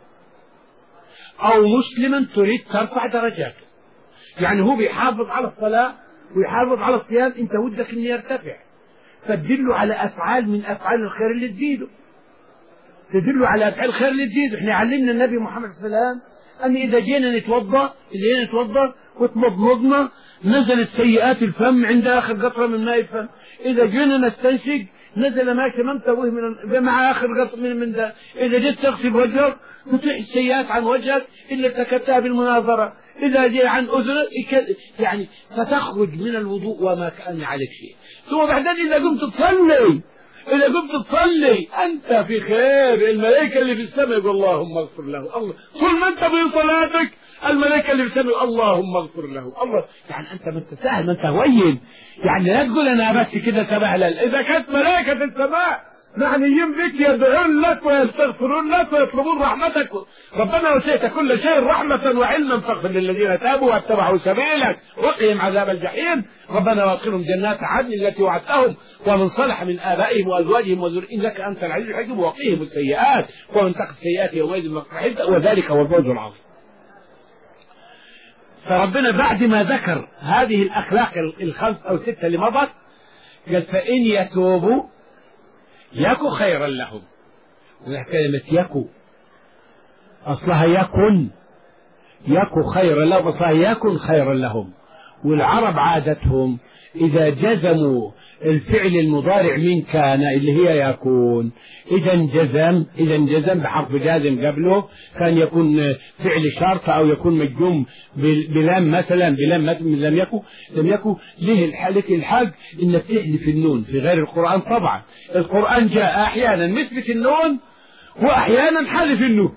أو مسلما تريد ترفع درجاته، يعني هو بيحافظ على الصلاة ويحافظ على الصيام، أنت ودك أن يرتفع، فتدل على أفعال من أفعال الخير اللي تزيده، تدل على أفعال الخير اللي تزيده. إحنا علمنا النبي محمد صلى الله عليه وسلم أن إذا جينا نتوضأ إذا جينا نتوضأ وتمضمضنا نزلت سيئات الفم عند آخر قطرة من ماء الفم، إذا جينا نستنشق نزل ما شممته من مع آخر قطرة من من ده، إذا جيت تغسل وجهك تطيح السيئات عن وجهك إلا ارتكبتها بالمناظرة، إذا جاء عن أذنك يعني فتخرج من الوضوء وما كان عليك شيء. ثم بعدين إذا قمت تصلي إذا قمت تصلي أنت في خير، الملائكة اللي في السماء يقول اللهم اغفر له، الله طول ما أنت في صلاتك الملائكة اللي في السماء اللهم اغفر له، الله يعني أنت ما أنت سهل ما أنت هوين، يعني لا تقول أنا بس كده سبهلل، إذا كانت ملائكة السماء معنيين بك يدعون لك ويستغفرون لك ويطلبون رحمتك، ربنا وسعت كل شيء رحمة وعلما فاغفر للذين تابوا واتبعوا سبيلك وقهم عذاب الجحيم، ربنا وادخلهم جنات عدن التي وعدتهم ومن صلح من آبائهم وأزواجهم وذريتهم إنك أنت العزيز الحكيم وقهم السيئات ومن تق السيئات يومئذ مغفرة وذلك هو الفوز العظيم. فربنا بعد ما ذكر هذه الأخلاق الخمس أو ستة اللي مضت قال فإن يتوبوا يكو خيرا لهم، وكلمة يكو أصلها يكن، يكو خيرا لهم أصلها يكن خيرا لهم. والعرب عادتهم إذا جزموا الفعل المضارع من كان اللي هي يكون، إذا انجزم إذا انجزم بحرف جازم قبله كان يكون فعل شرط أو يكون مجزوم بلام مثلا، بلام مثلا لم يكن لم يكن ليه الحالك الحق إنك تحذف النون في غير القرآن. طبعا القرآن جاء أحيانا مثبت النون وأحيانا حذف النون،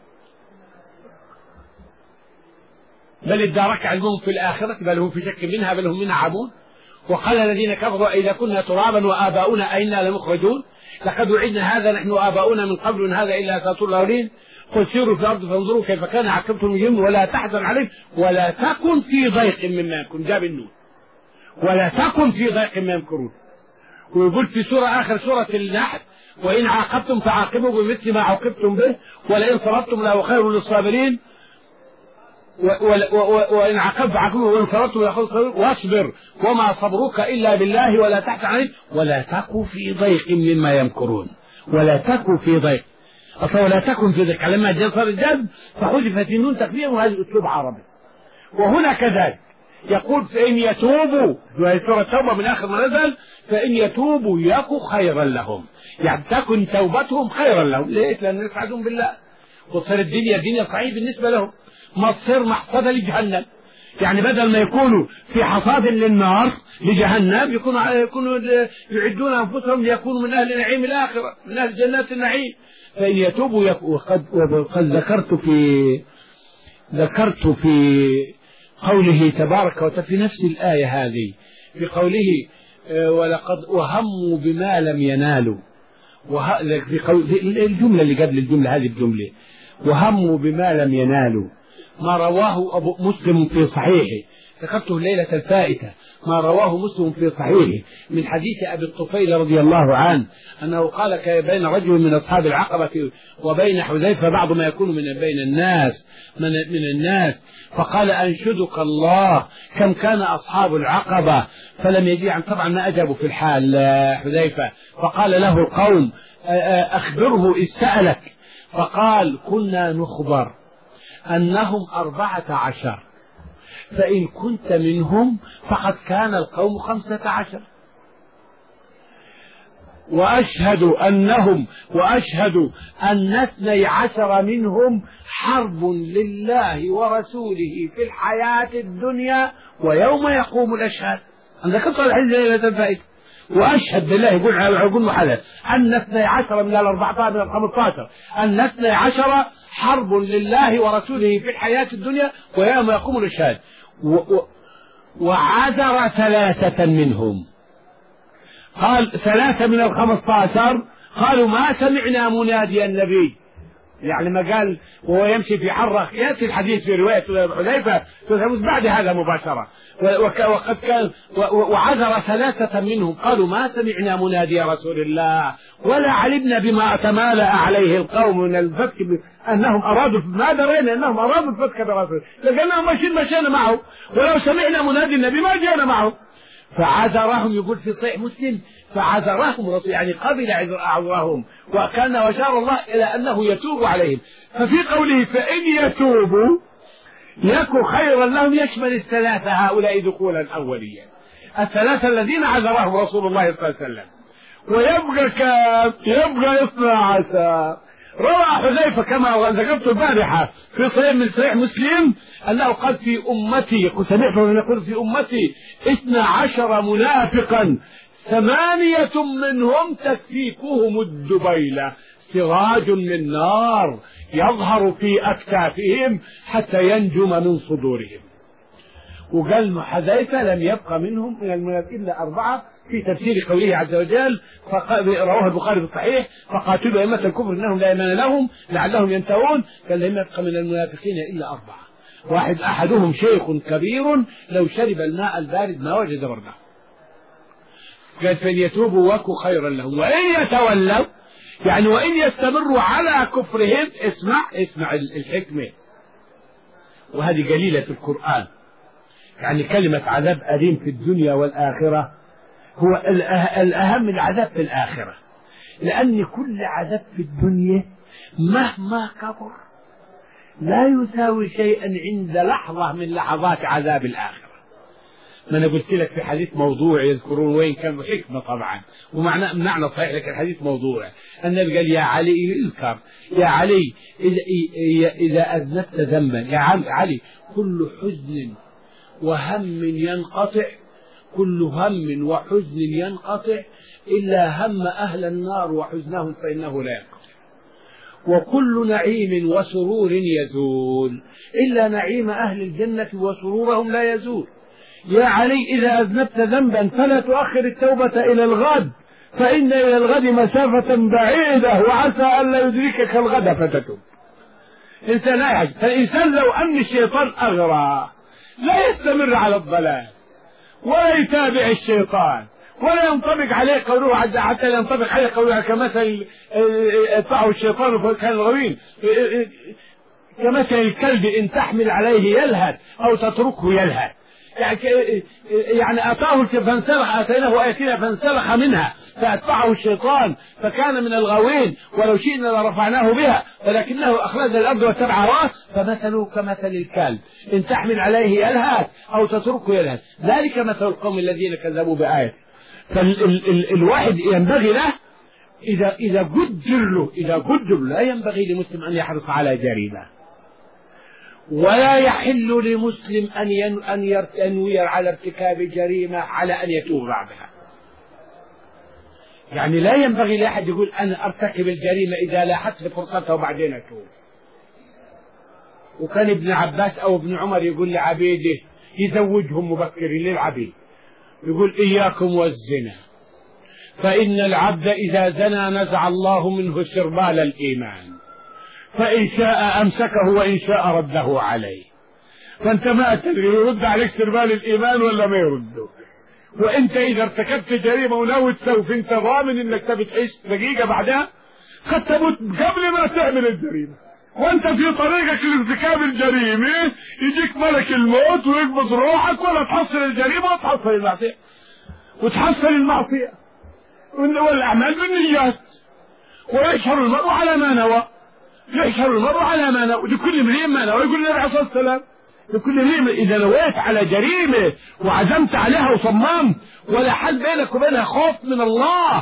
بل ادارك علمهم في الآخرة بل هم في شك منها بل هم منها عمون. وقال الذين كفروا إذا كنا ترابا وآباؤنا أئنا لمخرجون لقد وعدنا هذا نحن وآباؤنا من قبل إن هذا إلا أساطير الأولين قل سيروا في الأرض فانظروا كيف كان عاقبة المجرمين ولا تحزن عليهم ولا تكن في ضيق مما يمكرون، جاب النون ولا تكن في ضيق مما يمكرون. ويقول في سورة آخر سورة النحل وإن عاقبتم فعاقبوا بمثل ما عوقبتم به ولئن صبرتم لهو خير للصابرين وإن عاقبت فعاقبوا وإن صبرتم لهو خير واصبر وما صبرك إلا بالله ولا تحزن عليهم ولا تكن في ضيق مما يمكرون، ولا تكن في ضيق أصلا ولا تكن في ضيق لما جاء صار الجذب فحذفت النون تكفيرا وهذا أسلوب عربي. وهنا كذلك يقول فإن يتوبوا وهي سورة التوبة من آخر ما نزل فإن يتوبوا يكن خيرا لهم، يعني تكن توبتهم خيرا لهم. ليش؟ لأن يسعدون بالله وتصير الدنيا الدنيا صعيب بالنسبة لهم، ما تصير محصدة لجهنم، يعني بدل ما يكونوا في حصاد للنار لجهنم يكونوا يكونوا يعدون أنفسهم ليكونوا من أهل نعيم الآخرة من أهل جنات النعيم. فإن يتوبوا وقد وقد ذكرت في ذكرت في قوله تبارك وتعالى في نفس الآية هذه في قوله ولقد وهموا بما لم ينالوا، في قول الجملة اللي قبل الجملة هذه الجملة وهموا بما لم ينالوا ما رواه أبو مسلم في صحيحه، ذكرته الليلة الفائتة ما رواه مسلم في صحيحه من حديث أبي الطفيل رضي الله عنه أنه قال بين رجل من أصحاب العقبة وبين حذيفة بعض ما يكون من بين الناس من, من الناس فقال أنشدك الله كم كان أصحاب العقبة فلم يجي عن طبعا ما أجابوا في الحال حذيفة، فقال له القوم أخبره إذ سألك فقال كنا نخبر أنهم أربعة عشر فإن كنت منهم فقد كان القوم خمسة عشر وأشهد أنهم وأشهد أن اثني عشر منهم حرب لله ورسوله في الحياة الدنيا ويوم يقوم الأشهاد. عندك قطع الحديث الفائدة وأشهد بالله يقول يقول محلل أن اثني عشر من الأربعة عشر من الخمسة عشر أن اثني عشر حرب لله ورسوله في الحياة الدنيا ويوم يقوم الأشهاد وعذر ثلاثة منهم. قال ثلاثة من الخمسة عشر قالوا ما سمعنا منادي النبي يعني ما قال وهو يمشي في حرة، يأتي الحديث في رواية حذيفة بعد هذا مباشرة، وقد كان وعذر ثلاثة منهم قالوا ما سمعنا منادي رسول الله ولا علمنا بما تمالأ عليه القوم من الفتك أنهم أرادوا، ما درينا أنهم أرادوا الفتك برسول، لأنهم ماشيين مشينا معه، ولو سمعنا منادي النبي ما جينا معه. فعذرهم، يقول في صحيح مسلم فعذرهم رسول، يعني قبل عذرهم، وكان وشار الله إلى أنه يتوب عليهم. ففي قوله فإن يتوبوا يكن خيرا لهم يشمل الثلاثة هؤلاء دخولا أوليا، الثلاثة الذين عذرهم رسول الله صلى الله عليه وسلم. ويبقى كام؟ يبقى اثنا عشر. روى حذيفة كما ذكرت البارحة في صحيح من صحيح مسلم أنه قال في أمتي، سمعت من يقول في أمتي اثنا عشر منافقا ثمانية منهم تكفيكهم الدبيلة سراج من نار يظهر في أكتافهم حتى ينجم من صدورهم. وقال حذيفة لم يبقى منهم من المنافقين إلا أربعة في تفسير قوله عز وجل، رواه البخاري في الصحيح فقاتلوا أئمة الكفر إنهم لا إيمان لهم لعلهم ينتهون. قال لم يبقى من المنافقين إلا أربعة، واحد أحدهم شيخ كبير لو شرب الماء البارد ما وجد برده. قال فليتوبوا وكوا خيرا لهم وإن يتولوا، يعني وإن يستمروا على كفرهم، اسمع اسمع الحكمة، وهذه قليلة في القرآن. يعني كلمة عذاب أليم في الدنيا والآخرة هو الأهم من العذاب في الآخرة، لأن كل عذاب في الدنيا مهما كبر لا يساوي شيئا عند لحظة من لحظات عذاب الآخرة. ما أنا قلت لك في حديث موضوع يذكرون وين كان حكمة طبعا ومعنى معنى صحيح، لكن الحديث موضوع. النبي قال يا علي اذكر يا علي إذا إذا أذنبت ذنبا يا علي كل حزن وهم ينقطع، كل هم وحزن ينقطع إلا هم أهل النار وحزنهم فإنه لا ينقطع، وكل نعيم وسرور يزول إلا نعيم أهل الجنة وسرورهم لا يزول. يا علي إذا أذنبت ذنبا فلا تؤخر التوبة إلى الغد، فإن إلى الغد مسافة بعيدة وعسى أن لا يدركك الغد فتتوب. إنسان لا يعجب، فالإنسان لو أن الشيطان أغرى لا يستمر على الضلال ولا يتابع الشيطان ولا ينطبق عليه قوله حتى ينطبق عليه قوله كمثل اتبعه الشيطان فكان غوين، كمثل الكلب إن تحمل عليه يلهث أو تتركه يلهث. يعني أتاه فانسلخ، أتيناه آياتنا فانسلخ منها فأتبعه الشيطان فكان من الغاوين، ولو شئنا لرفعناه بها ولكنه أخلد الأرض واتبع هواه فمثله كمثل الكلب إن تحمل عليه يلهث أو تتركه يلهث، ذلك مثل القوم الذين كذبوا بآية. فالواحد ينبغي له إذا إذا قدر له إذا قدر لا ينبغي لمسلم أن يحرص على جريمة، ولا يحل لمسلم أن أن ينوي على ارتكاب جريمة على أن يتوب بعدها. يعني لا ينبغي لأحد يقول أنا أرتكب الجريمة إذا لاحت فرصتها وبعدين أتوب. وكان ابن عباس أو ابن عمر يقول لعبيده يزوجهم مبكرين للعبيد، يقول إياكم والزنا فإن العبد إذا زنى نزع الله منه سربال الإيمان، فإن شاء أمسكه وإن شاء رده عليه. فأنت ما تدري يرد عليك سربال الإيمان ولا ما يرده. وأنت إذا ارتكبت جريمة وناوي تسوف أنت ضامن أنك تبتعيش دقيقة بعدها قد تموت قبل ما تعمل الجريمة، وأنت في طريقك لارتكاب الجريمة يجيك ملك الموت ويقبض روحك، ولا تحصل الجريمة وتحصل المعصية وتحصل المعصية. والأعمال بالنيات، ويشهر المرء على ما نوى، يشهر المرء على ما نوى، لكل امرئ ما نوى. يقول النبي عليه الصلاة والسلام لكل امرئ إذا نويت على جريمة وعزمت عليها وصممت ولا حل بينك وبينها خوف من الله،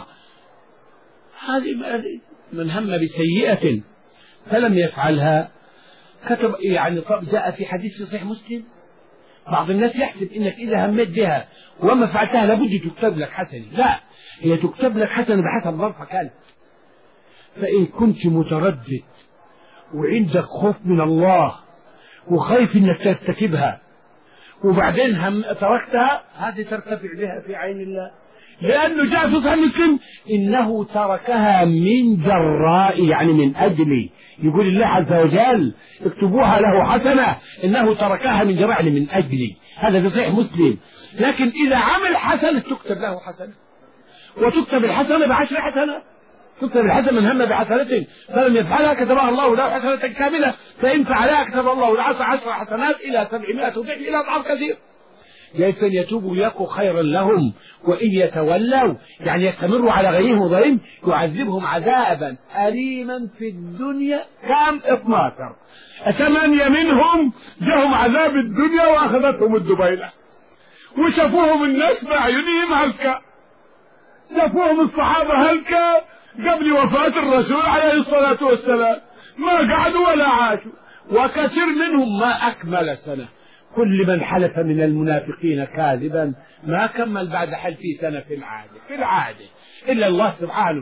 هذه من هم بسيئة فلم يفعلها كتب. يعني طب جاء في حديث في صحيح مسلم بعض الناس يحسب انك اذا همت بها وما فعلتها لابد تكتب لك حسنة، لا، هي تكتب لك حسنة بحسب ظرفك أنت. فإن كنت متردد وعندك خوف من الله وخايف انك ترتكبها وبعدين هم تركتها، هذه ترتفع بها في عين الله. لأنه جاء في صحيح مسلم إنه تركها من جراء، يعني من أجلي. يقول الله عز وجل اكتبوها له حسنة، إنه تركها من جراء، يعني من أجلي. هذا في صحيح مسلم. لكن إذا عمل حسنة تكتب له حسنة، وتكتب الحسنة بعشر حسنات. تكتب الحسنة من هم بحسنة فلم يفعلها كتبها الله له حسنة كاملة، فإن فعلها كتب الله له عشر حسنات إلى سبعمائة ضعف إلى أضعاف كثير. كيف يتوبوا يكن خيرا لهم، وإن يتولوا يعني يستمروا على غيهم وضرهم يعذبهم عذابا أليما في الدنيا. كم؟ اثناشر. ثمانية منهم جاءهم عذاب الدنيا وأخذتهم الدبيلة، وشافوهم الناس بأعينهم هلكا، شافوهم الصحابة هلكا قبل وفاة الرسول عليه الصلاة والسلام، ما قعدوا ولا عاشوا، وكثير منهم ما أكمل سنة. كل من حلف من المنافقين كاذبا ما كمل بعد حلفه سنة في العادة في العادة إلا الله سبحانه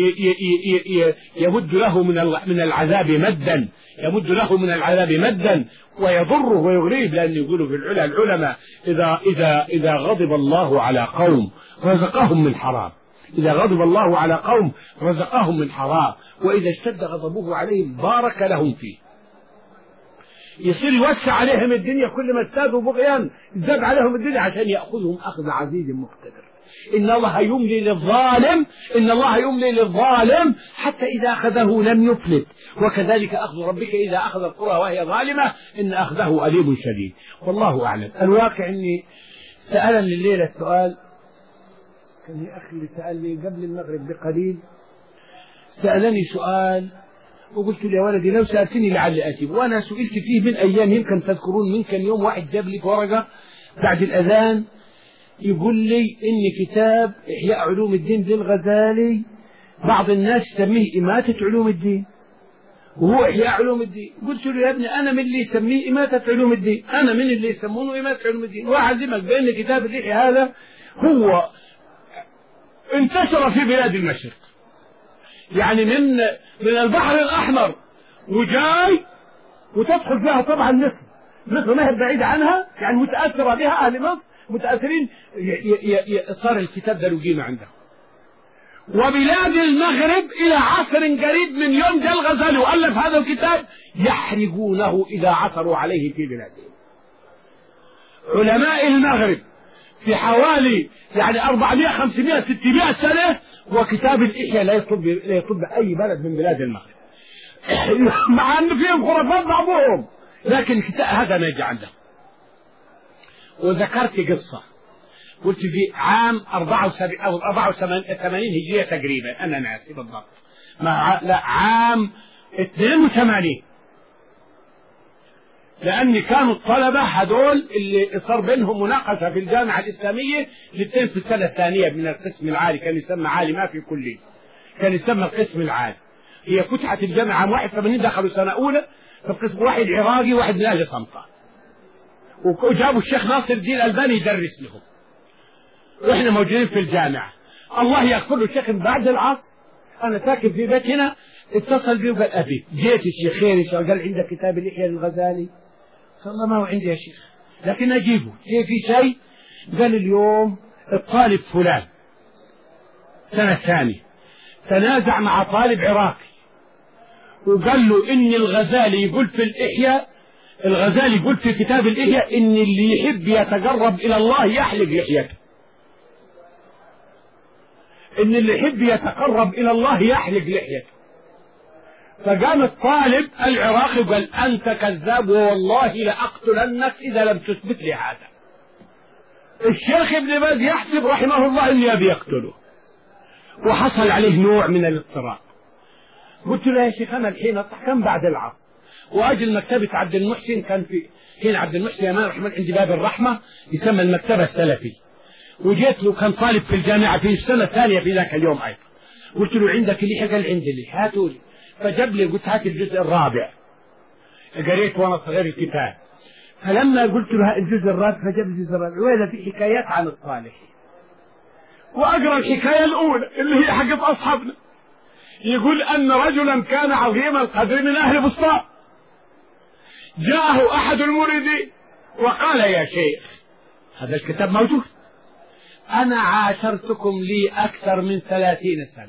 يمد له من من العذاب مدا، يمد له من العذاب مدا ويضره ويغريه. لأن يقولوا في العلا العلماء إذا إذا إذا غضب الله على قوم رزقهم من حرام، إذا غضب الله على قوم رزقهم من حرام، وإذا اشتد غضبه عليهم بارك لهم فيه. يصير يوسع عليهم الدنيا، كل ما ازدادوا بغيا ازداد عليهم الدنيا عشان يأخذهم أخذ عزيز مقتدر. إن الله يملي للظالم، إن الله يملي للظالم حتى إذا أخذه لم يفلت، وكذلك أخذ ربك إذا أخذ القرى وهي ظالمة إن أخذه أليم شديد. والله أعلم. الواقع إني سألني الليلة السؤال، كان أخي اللي سألني قبل المغرب بقليل، سألني سؤال وقلت له يا ولدي لو سألتني لعلي أجيب، وأنا سئلت فيه من أيام، يمكن تذكرون من كم يوم واحد جاب لي ورقة بعد الأذان يقول لي إن كتاب إحياء علوم الدين للغزالي بعض الناس يسميه إماتة علوم الدين وهو إحياء علوم الدين. قلت له يا ابني أنا من اللي يسميه إماتة علوم الدين؟ أنا من اللي يسمونه إماتة علوم الدين؟ وأعلمك بأن كتاب الإحياء هذا هو انتشر في بلاد المشرق، يعني من من البحر الأحمر وجاي، وتدخل فيها طبعا مصر، مصر ما هي بعيدة عنها، يعني متأثرة بها أهل مصر متأثرين، صار الكتاب ده له قيمة عندهم. وبلاد المغرب إلى عصر قريب من يوم جاء الغزالي وألف هذا الكتاب يحرقونه إذا عثروا عليه في بلادهم. علماء المغرب في حوالي يعني أربعمائة خمسمائة ستمائة سنة وكتاب الإحياء لا يطب لا يطب أي بلد من بلاد المغرب مع أن فيهم خرافات بعضهم، لكن الكتاب هذا ما يجي عنده. وذكرت قصة، قلت في عام أربعة وسبعين أو أربعة وثمانين هجرية تقريبا، أنا ناسي بالضبط، ما لا عام اثنين وثمانين، لأن كانوا الطلبة هذول اللي صار بينهم مناقشة في الجامعة الإسلامية الاثنين في السنة الثانية من القسم العالي، كان يسمى عالي ما في كلية، كان يسمى القسم العالي. هي فتحت الجامعة عام واحد وثمانين، دخلوا سنة أولى في القسم، واحد عراقي واحد من أهل صمتة، وجابوا الشيخ ناصر الدين الألباني يدرس لهم، وإحنا موجودين في الجامعة. الله يغفر له الشيخ بعد العصر أنا ساكن في بيت هنا، اتصل بي وقال أبي جيت الشيخ خير إن شاء الله، قال عندك كتاب الإحياء للغزالي؟ قال الله ما هو عندي يا شيخ لكن أجيبه، جاي في شيء؟ قال اليوم الطالب فلان سنة ثانية تنازع مع طالب عراقي وقال له إن الغزالي يقول في الإحياء، الغزالي يقول في كتاب الإحياء إن اللي يحب يتقرب إلى الله يحلق لحيته، إن اللي يحب يتقرب إلى الله يحلق لحيته. فقام الطالب العراقي وقال أنت كذاب والله لأقتلنك إذا لم تثبت لي هذا. الشيخ ابن باز يحسب رحمه الله إني أبي يقتله، وحصل عليه نوع من الاضطراب. قلت له يا شيخ أنا الحين أطحكم بعد العصر وأجل مكتبة عبد المحسن، كان في حين عبد المحسن يمان رحمه عند باب الرحمة يسمى المكتبة السلفي، وجيت له كان طالب في الجامعة في السنة الثانية في ذاك اليوم أيضا. قلت له عندك اللي؟ قال عندي اللي، هاتوا لي. فجاب لي، قلت هات الجزء الرابع، قريت وانا صغير الكتاب، فلما قلت له الجزء الرابع فجاب الجزء الرابع وإذا في حكايات عن الصالحين، وأقرأ الحكاية الأولى اللي هي حقت أصحابنا، يقول أن رجلا كان عظيم القدر من أهل بسطاء، جاءه أحد المريدين وقال يا شيخ، هذا الكتاب موجود، أنا عاشرتكم لي أكثر من ثلاثين سنة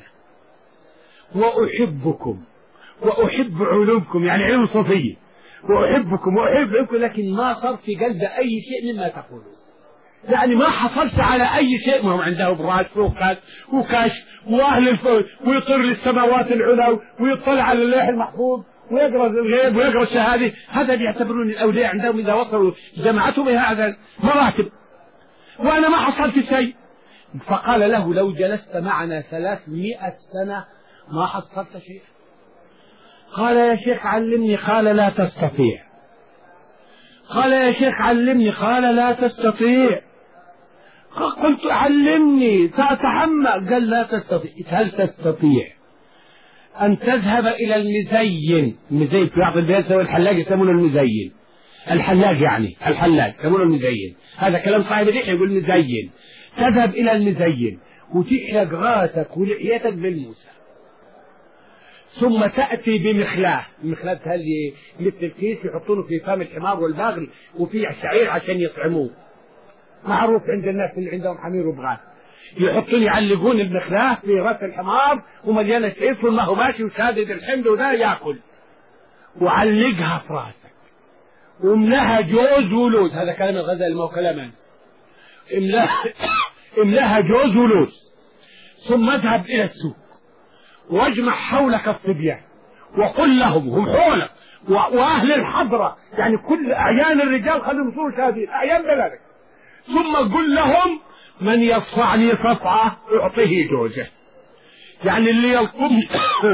وأحبكم وأحب علومكم، يعني علوم صوفية، وأحبكم وأحبكم، لكن ما صار في قلب أي شيء مما تقولون. يعني ما حصلت على أي شيء. ما هم عنده براش وكاش وكشف وأهل الفوز ويطر للسماوات العلى ويطلع على اللوح المحفوظ ويقرأ الغيب ويقرأ الشهادة. هذا بيعتبرون الأولياء عندهم إذا وصلوا جماعتهم هذا مراتب، وأنا ما حصلت شيء. فقال له لو جلست معنا ثلاثمائة سنة ما حصلت شيء. قال يا شيخ علمني. قال لا تستطيع. قال يا شيخ علمني. قال لا تستطيع. قلت علمني تتحمل. قال لا تستطيع. هل تستطيع أن تذهب إلى المزين؟ المزين في بعض البلاد سوى الحلاق يسمونه المزين. الحلاق يعني الحلاق يسمونه المزين. هذا كلام صاحب اللحية يقول مزين. تذهب إلى المزين وتحلق راسك ولحيتك بالموسى، ثم تأتي بمخلاه. المخلاه هذه مثل الكيس يحطونه في فم الحمار والبغل وفيه شعير عشان يطعموه، معروف عند الناس اللي عندهم حمير وبغال، يحطون يعلقون المخلاه في راس الحمار ومليانة شعير ما هو ماشي وشادد الحمل وده ياكل، وعلقها في راسك واملاها جوز ولوز. هذا كلام الغزالي ما هو كلام. املاها املاها جوز ولوز، ثم اذهب إلى السوق واجمع حولك الصبيان وقل لهم هم حولك وأهل الحضرة، يعني كل أعيان الرجال خلهم يصوروا شهادين أعيان بلدك، ثم قل لهم من يصفعني صفعة أعطيه جوزه. يعني اللي يلطمني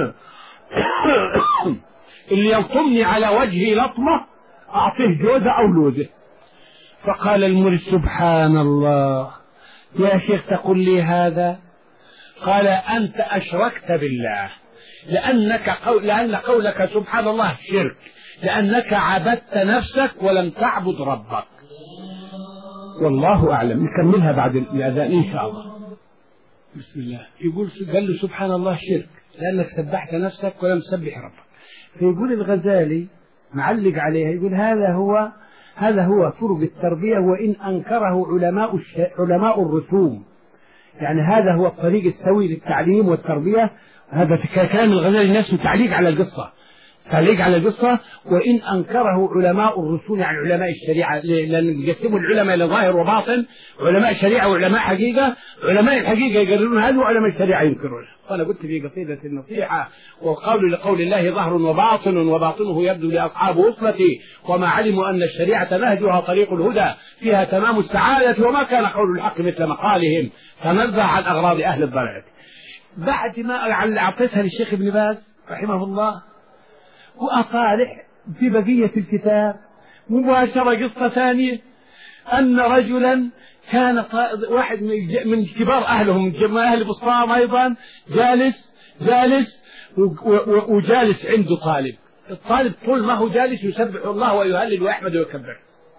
اللي يلطمني على وجهي لطمة أعطيه جوزه أو لوزه. فقال المريد سبحان الله يا شيخ تقول لي هذا؟ قال أنت أشركت بالله، لأنك قول لأن قولك سبحان الله شرك، لأنك عبدت نفسك ولم تعبد ربك. والله أعلم. نكملها بعد الأذان إن شاء الله. بسم الله. يقول قال له سبحان الله شرك لأنك سبحت نفسك ولم تسبح ربك. فيقول الغزالي معلق عليها يقول هذا هو هذا هو طرق التربية وإن أنكره علماء الش... علماء الرسوم. يعني هذا هو الطريق السوي للتعليم والتربية. هذا كلام الغزالي نفسه تعليق على القصة، تعليق على القصة. وإن أنكره علماء الرسول يعني علماء الشريعة، لأن يقسموا العلماء إلى ظاهر وباطن، علماء الشريعة وعلماء حقيقة. علماء الحقيقة يقررون هذا وعلماء الشريعة ينكرونه. وأنا قلت في قصيدة النصيحة وقول لقول الله ظهر وباطن وباطنه يبدو لأصحاب وصلتي وما علموا أن الشريعة نهجها طريق الهدى فيها تمام السعادة وما كان قول الحق مثل مقالهم تنزه عن أغراض أهل الضلال. بعد ما أعطيتها للشيخ ابن باز رحمه الله وأطالع في بقية الكتاب مباشرة قصة ثانية أن رجلا كان واحد من كبار أهلهم من أهل بسطام أيضا جالس جالس وجالس عنده طالب. الطالب طول ما هو جالس يسبح الله ويهلل ويحمد ويكبر.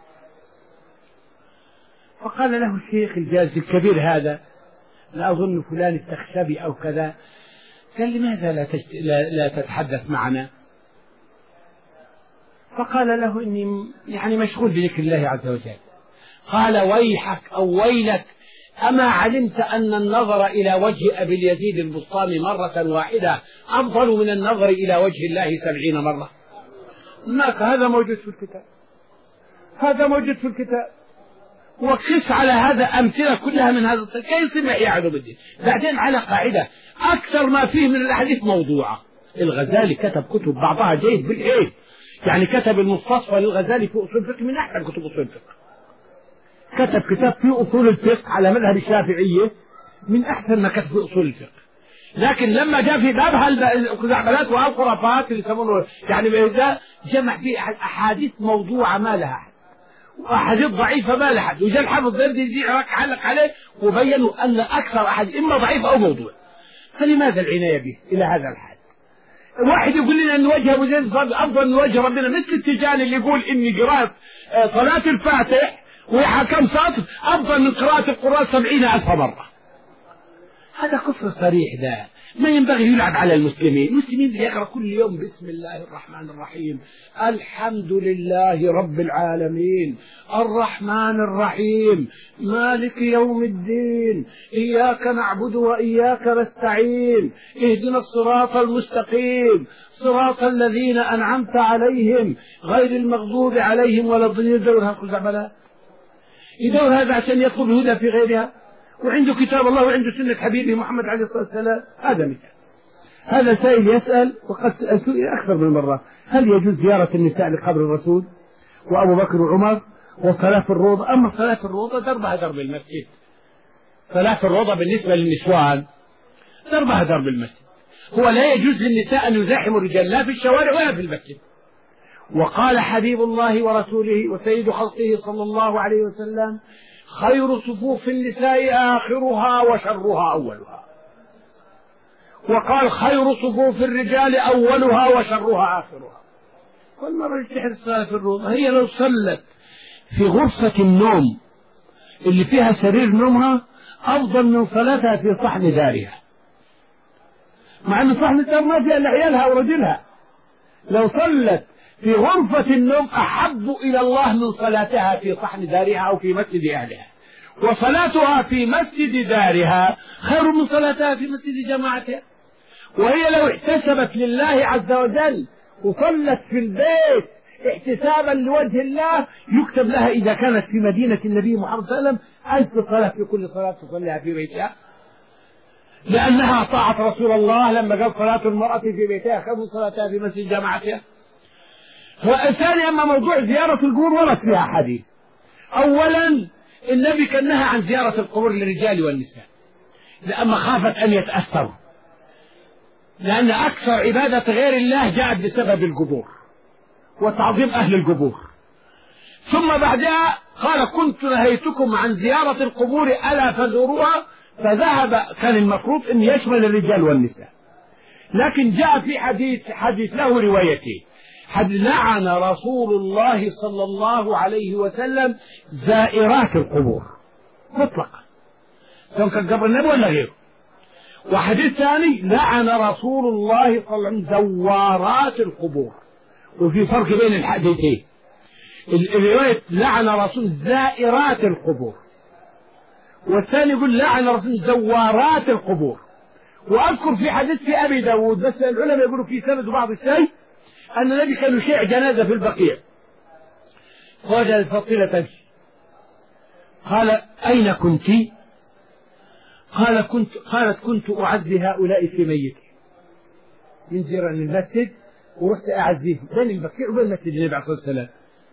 فقال له الشيخ الجالس الكبير هذا لا أظن فلان التخشبي أو كذا، قال لماذا لا, تشت... لا... لا تتحدث معنا؟ فقال له إني يعني مشغول بذكر الله عز وجل. قال ويحك أو ويلك أما علمت أن النظر إلى وجه أبي اليزيد البسطامي مرة واحدة أفضل من النظر إلى وجه الله سبعين مرة؟ هناك هذا موجود في الكتاب، هذا موجود في الكتاب. وقس على هذا أمثلة كلها من هذا الطريق كي يسمع يعلم بالدين. بعدين على قاعدة أكثر ما فيه من الأحاديث موضوعة. الغزالي كتب كتب بعضها جيد بالعيد، يعني كتب المستصفى للغزالي في أصول الفقه من أحسن كتب أصول الفقه. كتب كتاب في أصول الفقه على مذهب الشافعية من أحسن ما كتب في أصول الفقه. لكن لما جاء في بابها الخزعبلات والخرافات اللي يسمونه يعني إذا جمع فيه أحاديث موضوعة ما لها أحد وأحاديث ضعيفة ما لها أحد، وجاء الحافظ الذهبي يجي علق عليه وبينوا أن أكثر أحد إما ضعيف أو موضوع. فلماذا العناية به إلى هذا الحد؟ واحد يقول لنا أن وجه أبو زيد أفضل من وجه ربنا، مثل التجاني اللي يقول إن قراءة صلاة الفاتح وحكم سطر أفضل من قراءة القرآن سبعين ألف مرة. هذا كفر صريح، ده ما ينبغي يلعب على المسلمين. المسلمين اللي يقرأ كل يوم بسم الله الرحمن الرحيم، الحمد لله رب العالمين الرحمن الرحيم مالك يوم الدين إياك نعبد وإياك نستعين اهدنا الصراط المستقيم صراط الذين أنعمت عليهم غير المغضوب عليهم ولا الضالين. يدور هذا زعبلة، يدور هذا عشان يطلب الهدى في غيرها، وعنده كتاب الله وعنده سنة حبيبه محمد عليه الصلاة والسلام. هذا مثال. هذا سائل يسأل، وقد سألت أكثر من مرة، هل يجوز زيارة النساء لقبر الرسول وأبو بكر وعمر وصلاة في الروضة؟ أما صلاة الروضة دربها درب المسجد، صلاة الروضة بالنسبة للنسوان دربها درب المسجد. هو لا يجوز للنساء أن يزاحموا الرجال لا في الشوارع ولا في المسجد. وقال حبيب الله ورسوله وسيد خلقه صلى الله عليه وسلم: خير صفوف النساء آخرها وشرها أولها. وقال: خير صفوف الرجال أولها وشرها آخرها. والمرة تحت الصلاة في الروضة، هي لو صلت في غرفة النوم اللي فيها سرير نومها أفضل من صلاتها في صحن دارها، مع أن صحن الدار ما فيها إلا عيالها ورجلها. لو صلت في غرفة النوم أحب إلى الله من صلاتها في صحن دارها أو في مسجد أهلها، وصلاتها في مسجد دارها خير من صلاتها في مسجد جماعتها. وهي لو احتسبت لله عز وجل وصلت في البيت احتسابا لوجه الله يكتب لها إذا كانت في مدينة النبي محمد صلى الله عليه وسلم ألف صلاة في كل صلاة تصليها في بيتها، لأنها طاعت رسول الله لما قال صلاة المرأة في بيتها خير من صلاتها في مسجد جماعتها. والثاني أما موضوع زيارة القبور ورد فيها حديث. أولا النبي كان نهى عن زيارة القبور للرجال والنساء لأما خافت أن يتأثروا، لأن أكثر عبادة غير الله جاءت بسبب القبور وتعظيم أهل القبور. ثم بعدها قال: كنت نهيتكم عن زيارة القبور ألا فزوروها، فذهب. كان المفروض أن يشمل الرجال والنساء، لكن جاء في حديث حديث له روايتين. حد لعن رسول الله صلى الله عليه وسلم زائرات القبور مطلقا، سواء كان قبر النبي ولا غيره. وحديث ثاني: لعن رسول الله صلى الله عليه وسلم زوارات القبور. وفي فرق بين الحديثين. الرواية لعن رسول زائرات القبور، والثاني يقول لعن رسول زوارات القبور. وأذكر في حديث في أبي داود، بس العلماء يقولوا في سند بعض الشيء، أن النبي كان يشيع جنازة في البقيع، وجد الفصيلة تمشي، قال: أين كنت؟ قال كنت قالت: كنت أعزي هؤلاء في ميتي، من جيران المسجد ورحت أعزيهم بين البقيع وبين مسجد النبي عليه الصلاة والسلام.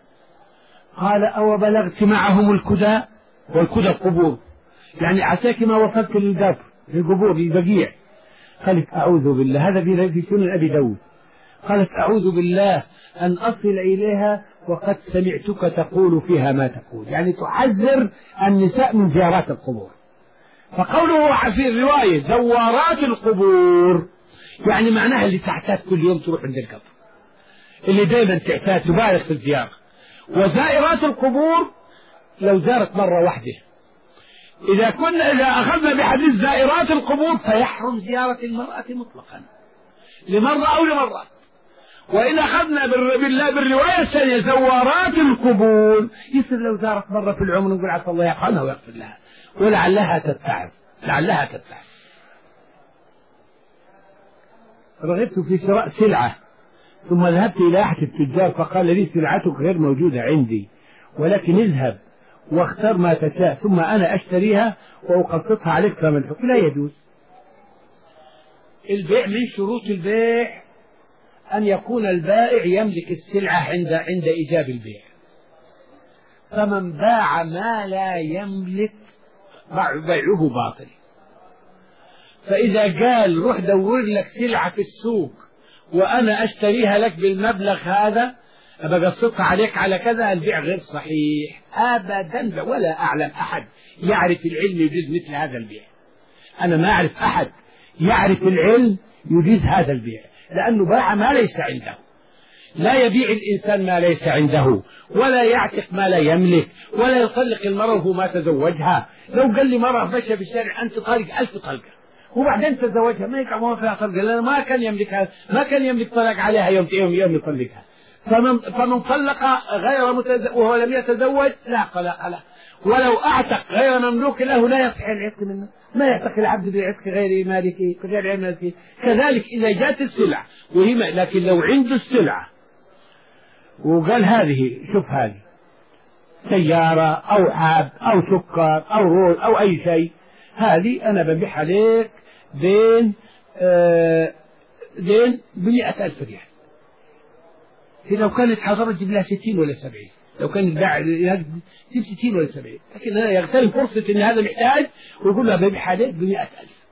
قال: أو بلغت معهم الكدى؟ والكدى القبور، يعني عساك ما وصلت للقبر للقبور للبقيع. قالت: أعوذ بالله. هذا في سنن أبي داود. قالت: أعوذ بالله أن أصل إليها وقد سمعتك تقول فيها ما تقول، يعني تحذر النساء من زيارات القبور. فقوله في الرواية زوارات القبور يعني معناها اللي تعتاد كل يوم تروح عند القبر، اللي دائما تعتاد تبالغ في الزيارة. وزائرات القبور لو زارت مرة واحدة. إذا كنا إذا أخذنا بحديث زائرات القبور فيحرم زيارة المرأة مطلقا لمرة أو لمرات. وإن أخذنا بالرواية الثانية زوارات القبور يصير لو زارت مرة في العمر نقول عسى الله يرحمها ويغفر لها، ولعلها تتعظ لعلها تتعظ. رغبت في شراء سلعة ثم ذهبت إلى أحد التجار فقال لي: سلعتك غير موجودة عندي، ولكن اذهب واختر ما تشاء ثم أنا أشتريها وأقسطها عليك كما الحكم. لا يجوز. البيع من شروط البيع أن يكون البائع يملك السلعة عند عند إيجاب البيع. فمن باع ما لا يملك بيعه باطل. فإذا قال روح دور لك سلعة في السوق وأنا أشتريها لك بالمبلغ هذا بقسطها عليك على كذا، البيع غير صحيح أبدا. ولا أعلم أحد يعرف العلم يجيز مثل هذا البيع. أنا ما أعرف أحد يعرف العلم يجيز هذا البيع، لأنه باع ما ليس عنده. لا يبيع الإنسان ما ليس عنده، ولا يعتق ما لا يملك، ولا يطلق المرأة وهو ما تزوجها. لو قال لي مرة مشى في الشارع أنت طالق ألف طلقة، وبعدين تزوجها ما يقع ما فيها طلق، لأنه ما كان يملكها، ما كان يملك طلق عليها يوم يوم يوم يطلقها. فمن فمن طلق غير متزوج وهو لم يتزوج لا طلاق له، ولو أعتق غير مملوك له لا يصح العتق منه، ما يعتق العبد بعتق غير مالكه غير مالكه. كذلك إذا جاءت السلعة وهي، لكن لو عنده السلعة وقال هذه شوف هذه سيارة أو حاب أو سكر أو رول أو أي شيء، هذه أنا ببيع عليك دين آه دين بمئة ألف ريال. لو كانت حاضرة تجيب لها ستين ولا سبعين، لو كان الباع تجيب ستين ولا سبعين، لكن أنا يغتنم فرصة إن هذا محتاج ويقول له ببيع عليك بمئة ألف،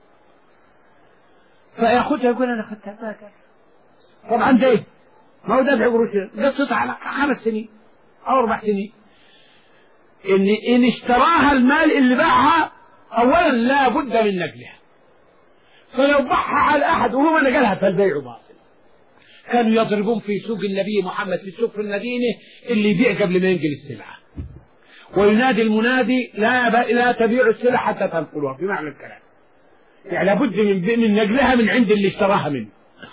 فيأخذها يقول أنا أخذتها باكر. طبعا دين ما هو دافع قروش، قصتها على خمس سنين أو أربع سنين. إن إن اشتراها المال اللي باعها أولا لا بد من نقلها، فلو باعها على أحد وهو نقلها فالبيع باطل. كانوا يضربون في سوق النبي محمد في السوق في المدينة اللي يبيع قبل ما ينقل السلعة، وينادي المنادي لا لا تبيعوا السلعة حتى تنقلوها، بمعنى الكلام يعني لابد من من نقلها من عند اللي اشتراها منه.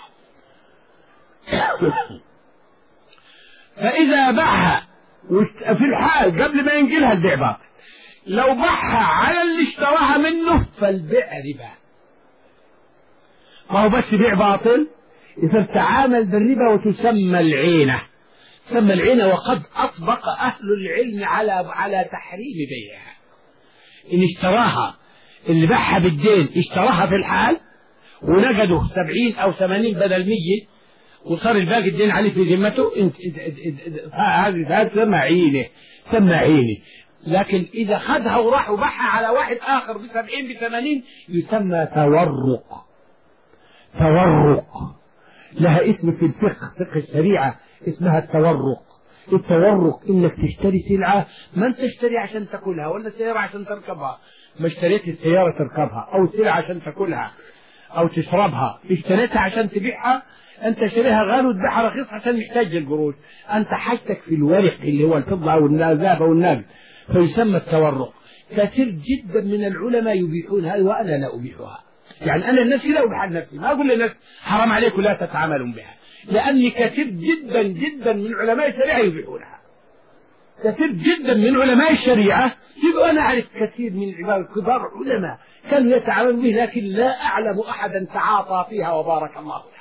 فإذا باعها في الحال قبل ما ينقلها البيع باطل، لو باعها على اللي اشتراها منه فالبيع ربا. ما هو بس بيع باطل إذا تعامل بالربا، وتسمى العينة، تسمى العينة، وقد أطبق أهل العلم على على تحريم بيعها. إن اشتراها اللي باعها بالدين اشتراها في الحال ونقده سبعين أو ثمانين بدل مية وصار الباقي الدين عليه في ذمته، هذه تسمى عينة، تسمى عينة. لكن إذا خدها وراح وباعها على واحد آخر بسبعين بثمانين يسمى تورق. تورق لها اسم في الفقه، فقه الشريعة اسمها التورق. التورق إنك تشتري سلعة ما أنت تشتري عشان تأكلها ولا سيارة عشان تركبها، ما اشتريت السيارة تركبها أو سلعة عشان تأكلها أو تشربها، اشتريتها عشان تبيعها، أنت شريها غالي وتبيعها رخيص عشان محتاج القروش، أنت حاجتك في الورق اللي هو الفضة والذهب والنقد، فيسمى التورق. كثير جدا من العلماء يبيحون هذا وأنا لا أبيحها، يعني أنا النفسي لا أبيح نفسي، ما أقول للناس حرام عليكم لا تتعاملون بها، لأني كثير جدا جدا من علماء الشريعة يبيحونها. كثير جدا من علماء الشريعة يبقى أنا أعرف كثير من عباد كبار علماء كانوا يتعاملون به، لكن لا أعلم أحدا تعاطى فيها وبارك الله له.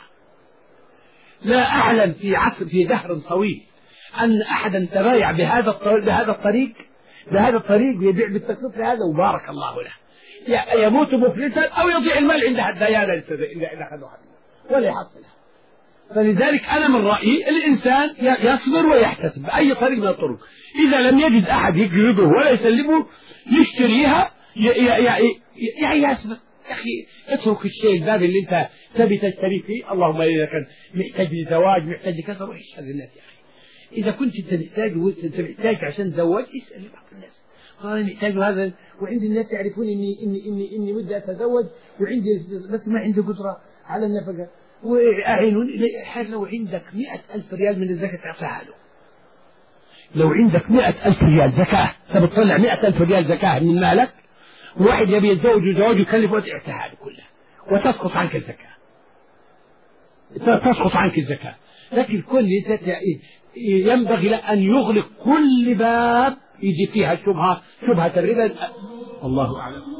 لا أعلم في عصر في دهر طويل أن أحدا تبايع بهذا الطريق بهذا الطريق بهذا الطريق يبيع بالتقسيط هذا وبارك الله له، يموت مفلسا أو يضيع المال عند الديانة إذا أخذوها ولا يحصلها. فلذلك أنا من رأيي الإنسان يصبر ويحتسب بأي طريق من الطرق، إذا لم يجد أحد يقرضه ولا يسلمه يشتريها يعني يصبر. يا أخي اترك الشيء الباب اللي أنت تبي تشتري فيه، اللهم إذا كان محتاج لزواج محتاج لكذا روح اشتري الناس. يا أخي إذا كنت أنت محتاج وأنت محتاج عشان تزوج اسأل بعض الناس، قال محتاج هذا وعندي الناس يعرفون إني إني إني إني ودي أتزوج وعندي بس ما عندي قدرة على النفقة وأعينون. حال لو عندك مئة ألف ريال من الزكاة تعطيها له، لو عندك مئة ألف ريال زكاة فبتطلع مئة ألف ريال زكاة من مالك، واحد يبي يتزوج وزواج يكلف وتعطيها له كلها وتسقط عنك الزكاة، تسقط عنك الزكاة. لكن كل ينبغي أن يغلق كل باب يجي فيها شبهة شبهة الربا. الله أعلم.